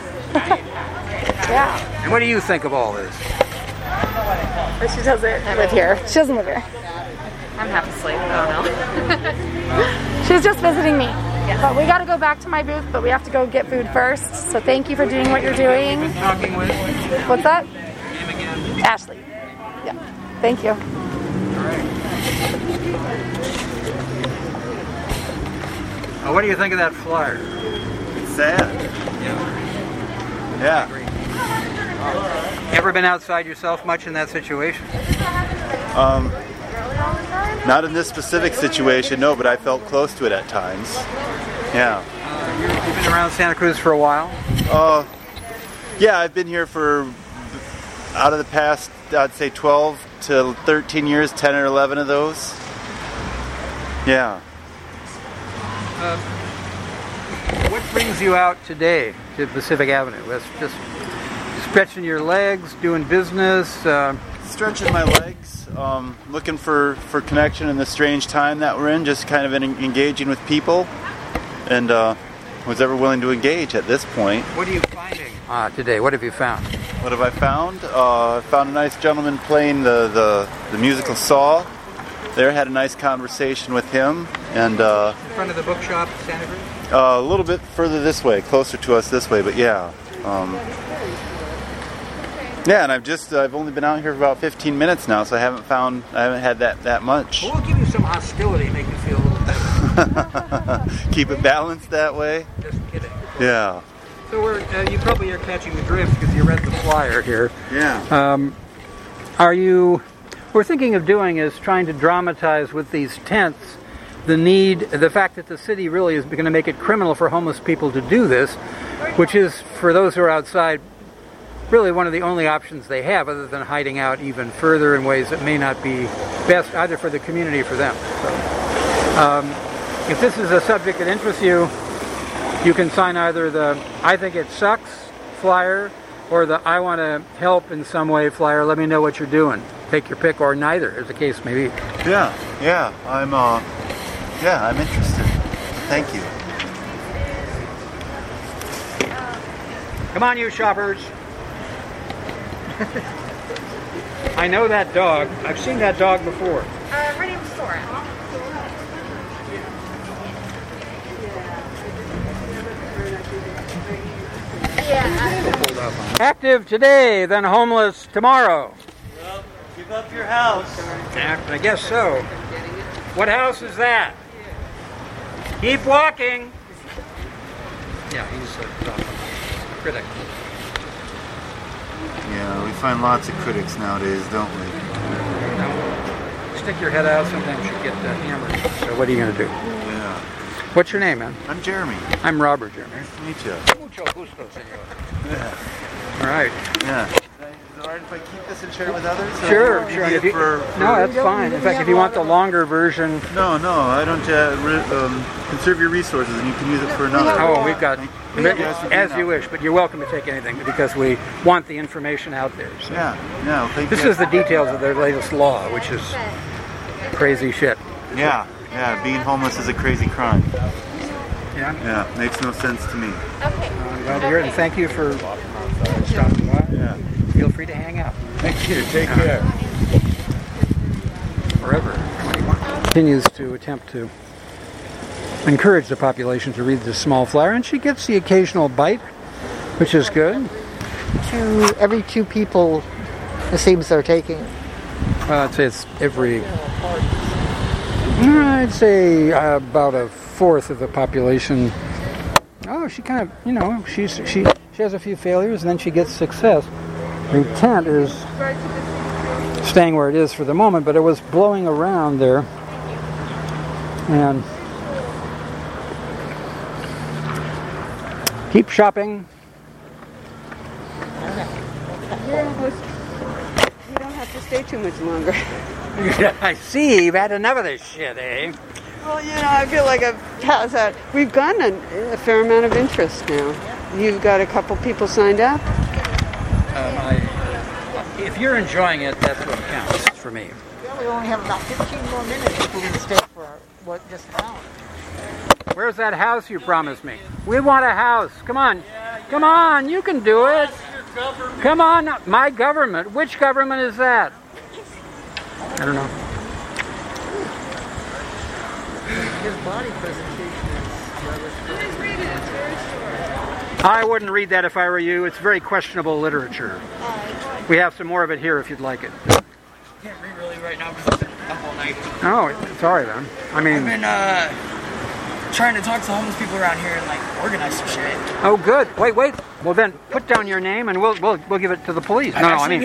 Speaker 10: Yeah.
Speaker 1: And what do you think of all this?
Speaker 10: But she doesn't live here. She doesn't live here.
Speaker 5: I'm half asleep. I don't know.
Speaker 10: She's just visiting me. Yeah. But we got to go back to my booth, but we have to go get food first. So thank you for doing what you're doing.
Speaker 1: Who have you been talking with?
Speaker 10: What's that?
Speaker 1: Name again?
Speaker 10: Ashley. Yeah. Thank you.
Speaker 1: All right. What do you think of that flyer?
Speaker 11: It's sad. Yeah.
Speaker 1: Ever been outside yourself much in that situation?
Speaker 11: Not in this specific situation, no, but I felt close to it at times. Yeah.
Speaker 1: You've been around Santa Cruz for a while?
Speaker 11: Yeah, I've been here for, out of the past, I'd say 12 to 13 years, 10 or 11 of those. Yeah.
Speaker 1: What brings you out today to Pacific Avenue? That's just stretching your legs, doing business?
Speaker 11: Stretching my legs, looking for connection in the strange time that we're in, just kind of engaging with people, and was ever willing to engage at this point.
Speaker 1: What are you finding today? What have you found?
Speaker 11: What have I found? I found a nice gentleman playing the musical saw. There, had a nice conversation with him, and
Speaker 1: in front of the bookshop, Santa Cruz?
Speaker 11: A little bit further this way, closer to us this way, but yeah. Yeah, and I've only been out here for about 15 minutes now, so I haven't had that much.
Speaker 1: Well, we'll give you some hostility, make you feel a little better.
Speaker 11: Keep it balanced that way?
Speaker 1: Just kidding.
Speaker 11: Yeah.
Speaker 1: So you probably are catching the drift because you read the flyer here.
Speaker 11: Yeah.
Speaker 1: We're thinking of doing is trying to dramatize with these tents the fact that the city really is going to make it criminal for homeless people to do this, which is, for those who are outside, really one of the only options they have other than hiding out even further in ways that may not be best either for the community or for them. So, if this is a subject that interests you, you can sign either the I think it sucks flyer or the I want to help in some way flyer. Let me know what you're doing. Take your pick, or neither, as the case may be.
Speaker 11: Yeah, I'm interested. Thank you.
Speaker 1: Come on, you shoppers. I know that dog. I've seen that dog before.
Speaker 5: Her name's Sora.
Speaker 1: Active today, then homeless tomorrow.
Speaker 12: Well, give up your house.
Speaker 1: I guess so. What house is that? Keep walking. Yeah, he's a critic.
Speaker 11: Yeah, we find lots of critics nowadays, don't we?
Speaker 1: No. Stick your head out, sometimes you get hammered. So what are you going to do?
Speaker 11: Yeah.
Speaker 1: What's your name, man?
Speaker 11: I'm Jeremy.
Speaker 1: I'm Robert, Jeremy.
Speaker 11: Nice to meet you.
Speaker 1: Mucho gusto, senor.
Speaker 11: Yeah.
Speaker 1: All right.
Speaker 11: Yeah. mind if I keep this and share it with others?
Speaker 1: Sure.
Speaker 11: If you,
Speaker 1: no, that's fine. In fact, if you want the longer version...
Speaker 11: No, I don't. Conserve your resources and you can use it for another.
Speaker 1: Oh, we've got... As you wish, but you're welcome to take anything because we want the information out there. So.
Speaker 11: Yeah, thank you.
Speaker 1: This is the details of their latest law, which is crazy shit.
Speaker 11: Yeah, being homeless is a crazy crime.
Speaker 1: Yeah,
Speaker 11: makes no sense to me.
Speaker 1: I'm glad to hear it, and thank you for stopping by.
Speaker 11: Yeah.
Speaker 1: Feel free to hang out.
Speaker 11: Thank you. Take care.
Speaker 1: Forever. Continues to attempt to encourage the population to read the small flower, and she gets the occasional bite, which is good.
Speaker 13: Every 2 people, it seems they're taking.
Speaker 1: I'd say it's every. I'd say about a fourth of the population. Oh, she kind of, she has a few failures and then she gets success. The tent is staying where it is for the moment, but it was blowing around there, and keep shopping.
Speaker 5: You don't have to stay too much longer.
Speaker 1: I see. You've had enough of this shit, eh?
Speaker 5: Well, I feel like we've gotten a fair amount of interest now. You've got a couple people signed up?
Speaker 1: If you're enjoying it, that's what counts for me.
Speaker 13: Yeah, we only have about 15 more minutes if we can stay for just an hour.
Speaker 1: Where's that house you promised me? We want a house. Come on, you can do it. Come on, my government. Which government is that? I don't know.
Speaker 13: His body presentation is
Speaker 1: I wouldn't read that if I were you. It's very questionable literature. We have some more of it here if you'd like it.
Speaker 14: I can't read really right now because I've been up all night.
Speaker 1: Oh, sorry then.
Speaker 14: I've been trying to talk to homeless people around here and organize some shit.
Speaker 1: Oh, good. Wait. Well, then put down your name and we'll give it to the police.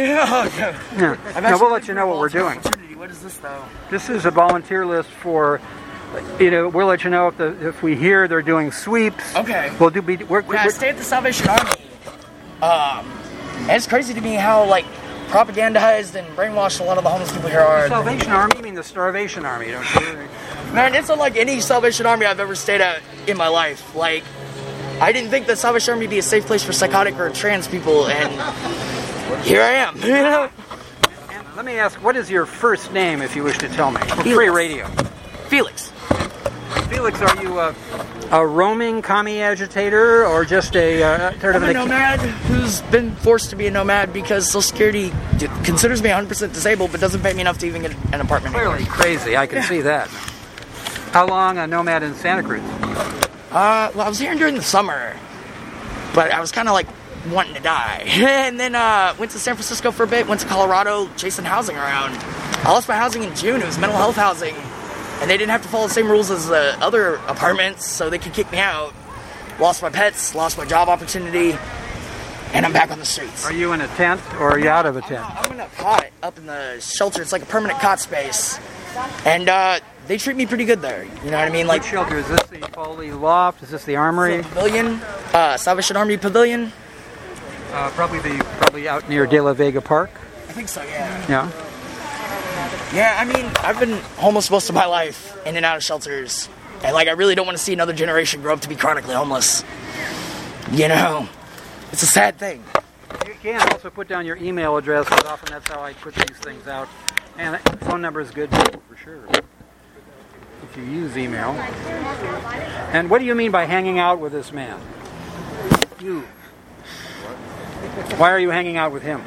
Speaker 1: We'll let you know what we're doing.
Speaker 14: What is this though?
Speaker 1: This is a volunteer list for. We'll let you know if we hear they're doing sweeps.
Speaker 14: Okay.
Speaker 1: I
Speaker 14: stay at the Salvation Army. And it's crazy to me how propagandized and brainwashed a lot of the homeless people here are.
Speaker 1: The Salvation Army? You mean the Starvation Army, don't you?
Speaker 14: Man, it's unlike any Salvation Army I've ever stayed at in my life. I didn't think that Salvation Army would be a safe place for psychotic or trans people, and here I am.
Speaker 1: And let me ask, what is your first name, if you wish to tell me? For free radio.
Speaker 14: Felix.
Speaker 1: Felix, are you a roaming commie agitator or just
Speaker 14: I'm a nomad who's been forced to be a nomad because Social Security considers me 100% disabled but doesn't pay me enough to even get an apartment.
Speaker 1: Clearly crazy, I can see that. How long a nomad in Santa Cruz?
Speaker 14: I was here during the summer, but I was kind of wanting to die. And then went to San Francisco for a bit, went to Colorado chasing housing around. I lost my housing in June. It was mental health housing. And they didn't have to follow the same rules as the other apartments, so they could kick me out. Lost my pets, lost my job opportunity, and I'm back on the streets.
Speaker 1: Are you in a tent, or are you out of a tent?
Speaker 14: I'm in a cot up in the shelter. It's like a permanent cot space. And they treat me pretty good there. You know what I mean?
Speaker 1: Which shelter? Is this the Foley Loft? Is this the Armory?
Speaker 14: Pavilion, Salvation Army Pavilion.
Speaker 1: Probably out near De La Vega Park.
Speaker 14: I think so, yeah.
Speaker 1: Yeah.
Speaker 14: Yeah, I've been homeless most of my life, in and out of shelters. And, I really don't want to see another generation grow up to be chronically homeless. It's a sad thing.
Speaker 1: You can also put down your email address, because often that's how I put these things out. And phone number is good, too, for sure, if you use email. And what do you mean by hanging out with this man? You. Why are you hanging out with him?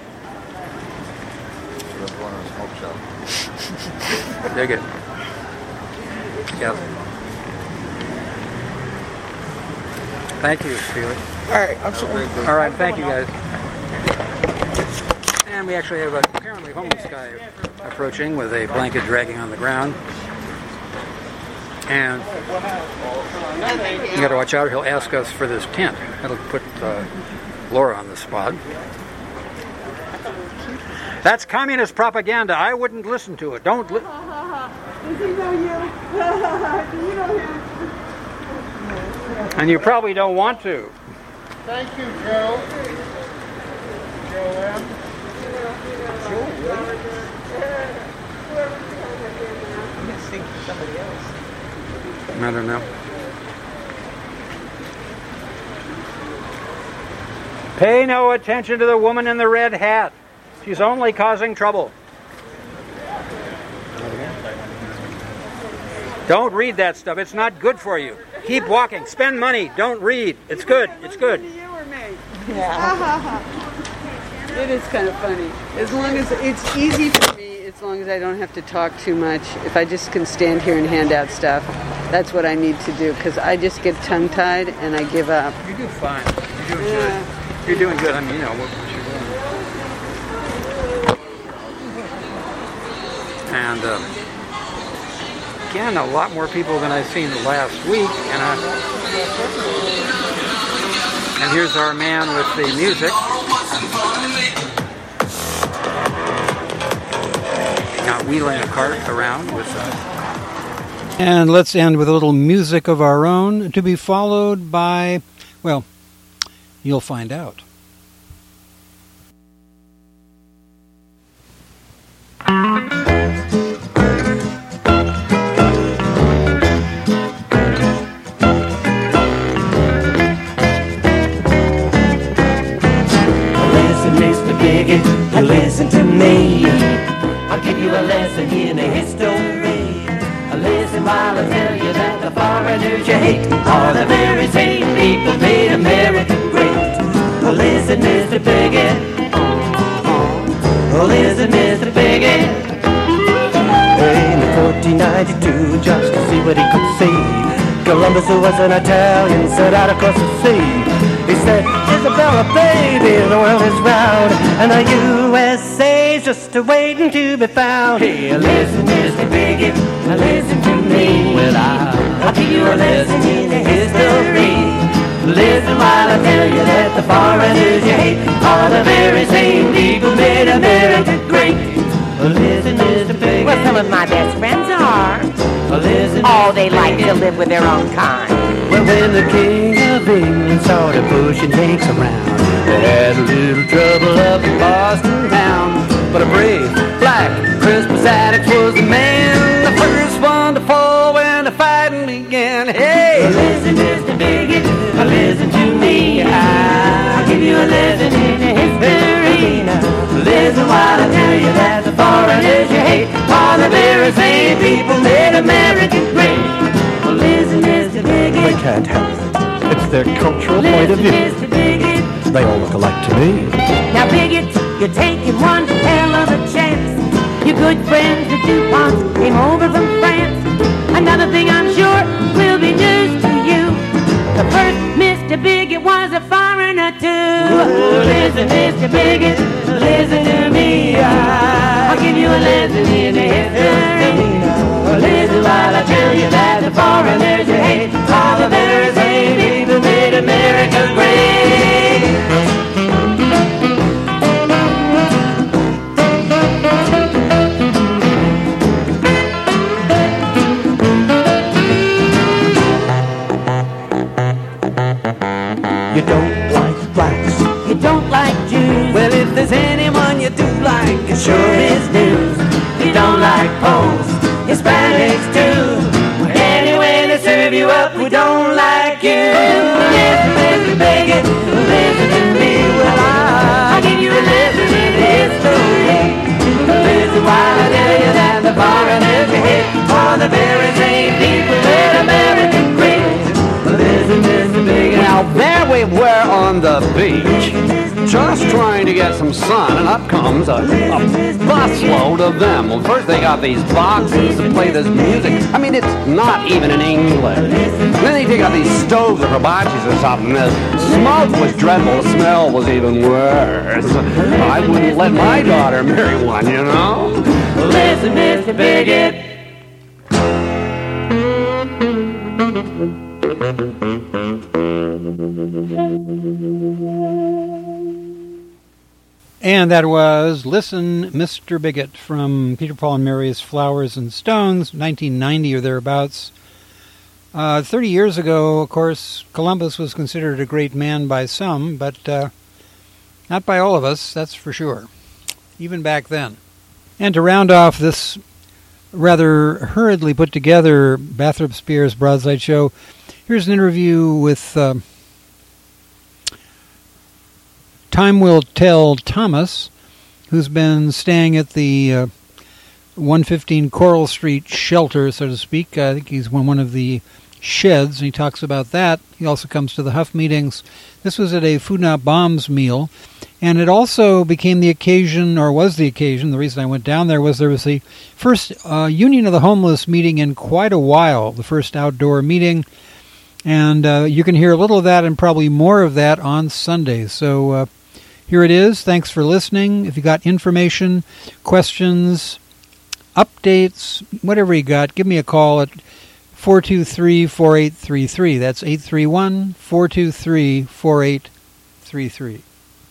Speaker 1: Dig it. Yes. Thank you, Felix.
Speaker 14: Alright, I'm sorry.
Speaker 1: Alright, thank you guys. And we actually have a apparently homeless guy approaching with a blanket dragging on the ground. And you gotta watch out, he'll ask us for this tent. That'll put Laura on the spot. That's communist propaganda. I wouldn't listen to it. Don't listen.
Speaker 5: Does he know you? Do you know him?
Speaker 1: And you probably don't want to.
Speaker 9: Thank you, Joe. Joanne.
Speaker 13: somebody else.
Speaker 1: I don't know. Pay no attention to the woman in the red hat. She's only causing trouble. Don't read that stuff. It's not good for you. Keep walking. Spend money. Don't read. It's good. It's good.
Speaker 5: You or me?
Speaker 13: Yeah.
Speaker 5: It is kind of funny. As long as it's easy for me, as long as I don't have to talk too much. If I just can stand here and hand out stuff, that's what I need to do, because I just get tongue-tied and I give up.
Speaker 1: You do fine. You're doing good. You're doing good. I mean, you know what you're doing. And again, a lot more people than I've seen last week. And here's our man with the music. Not wheeling a cart around with. And let's end with a little music of our own, to be followed by, well, you'll find out.
Speaker 8: Listen, Mr. Bigot, listen to me. I'll give you a lesson in history. Listen while I tell you that the foreigners you hate are the very same people made America great. Listen, Mr. Bigot. Listen, Mr. Bigot. In 1492, just to see what he could see, Columbus, who was an Italian, set out across the sea. He said, Isabella, baby, the world is round, and the USA's just waiting to be found. Hey, listen, Mr. Bigot, listen to me. Well, I'll give you a lesson in history. Listen while I tell you that the foreigners you hate are the very same people made America great. Listen, Mr. Bigot.
Speaker 15: Well, some of my best friends are.
Speaker 8: Listen,
Speaker 15: oh, they like to live with their own kind.
Speaker 8: Well, when the King of England started pushing tanks around, they had a little trouble up in Boston town. But a brave, black, Crispus Attucks was the man, the first one to fall when the fighting began. Hey! Listen, Mr. Bigot, listen to me. I'll give you a lesson in history. Listen while I tell you that the foreigners you hate are the very same people made America great. Listen, Mr. Bigot.
Speaker 16: They can't help it. It's their cultural point of view.
Speaker 8: Mr. Bigot.
Speaker 16: They all look alike to me.
Speaker 8: Now, Bigot, you're taking one hell of a chance. Your good friends, the DuPonts, came over from France. Another thing I'm sure will be news to you. The first Mr. Bigot was a foreigner too. Listen, Mr. Bigot, listen to me. I'll give you a lesson in history. Listen while I tell you that the foreigners you hate are the very same people made America great.
Speaker 16: You don't like blacks.
Speaker 8: You don't like Jews. Well, if there's anyone you do like, it sure is news. You don't like Poles, Hispanics too. Anyway, they serve you up, we don't like you. Listen, Mr. Bigot, listen to me. Well, I'll give you a lesson in history. Listen while I tell you that the foreigners you hate are the very same people that America great. Listen, Mr. Bigot.
Speaker 17: Now there we were on the beach, just trying to get some sun, and up comes a busload of them. Well, first they got these boxes to play this music. I mean, it's not even in English. Then they take out these stoves or hibachis or something. The smoke was dreadful. The smell was even worse. I wouldn't let my daughter marry one, you know?
Speaker 8: Listen, Mr. Bigot.
Speaker 1: And that was Listen, Mr. Bigot from Peter, Paul and Mary's Flowers and Stones, 1990 or thereabouts. 30 years ago, of course, Columbus was considered a great man by some, but not by all of us, that's for sure, even back then. And to round off this rather hurriedly put together Bathrop Spears Broadside Show. Here's an interview with Time Will Tell Thomas, who's been staying at the 115 Coral Street shelter, so to speak. I think he's one of the sheds, and he talks about that. He also comes to the Huff meetings. This was at a Food Not Bombs meal, and it also became the occasion, or was the occasion, the reason I went down there was the first Union of the Homeless meeting in quite a while, the first outdoor meeting, and you can hear a little of that and probably more of that on Sunday. So here it is. Thanks for listening. If you got information, questions, updates, whatever you got, give me a call at 423-4833. That's 831-423-4833.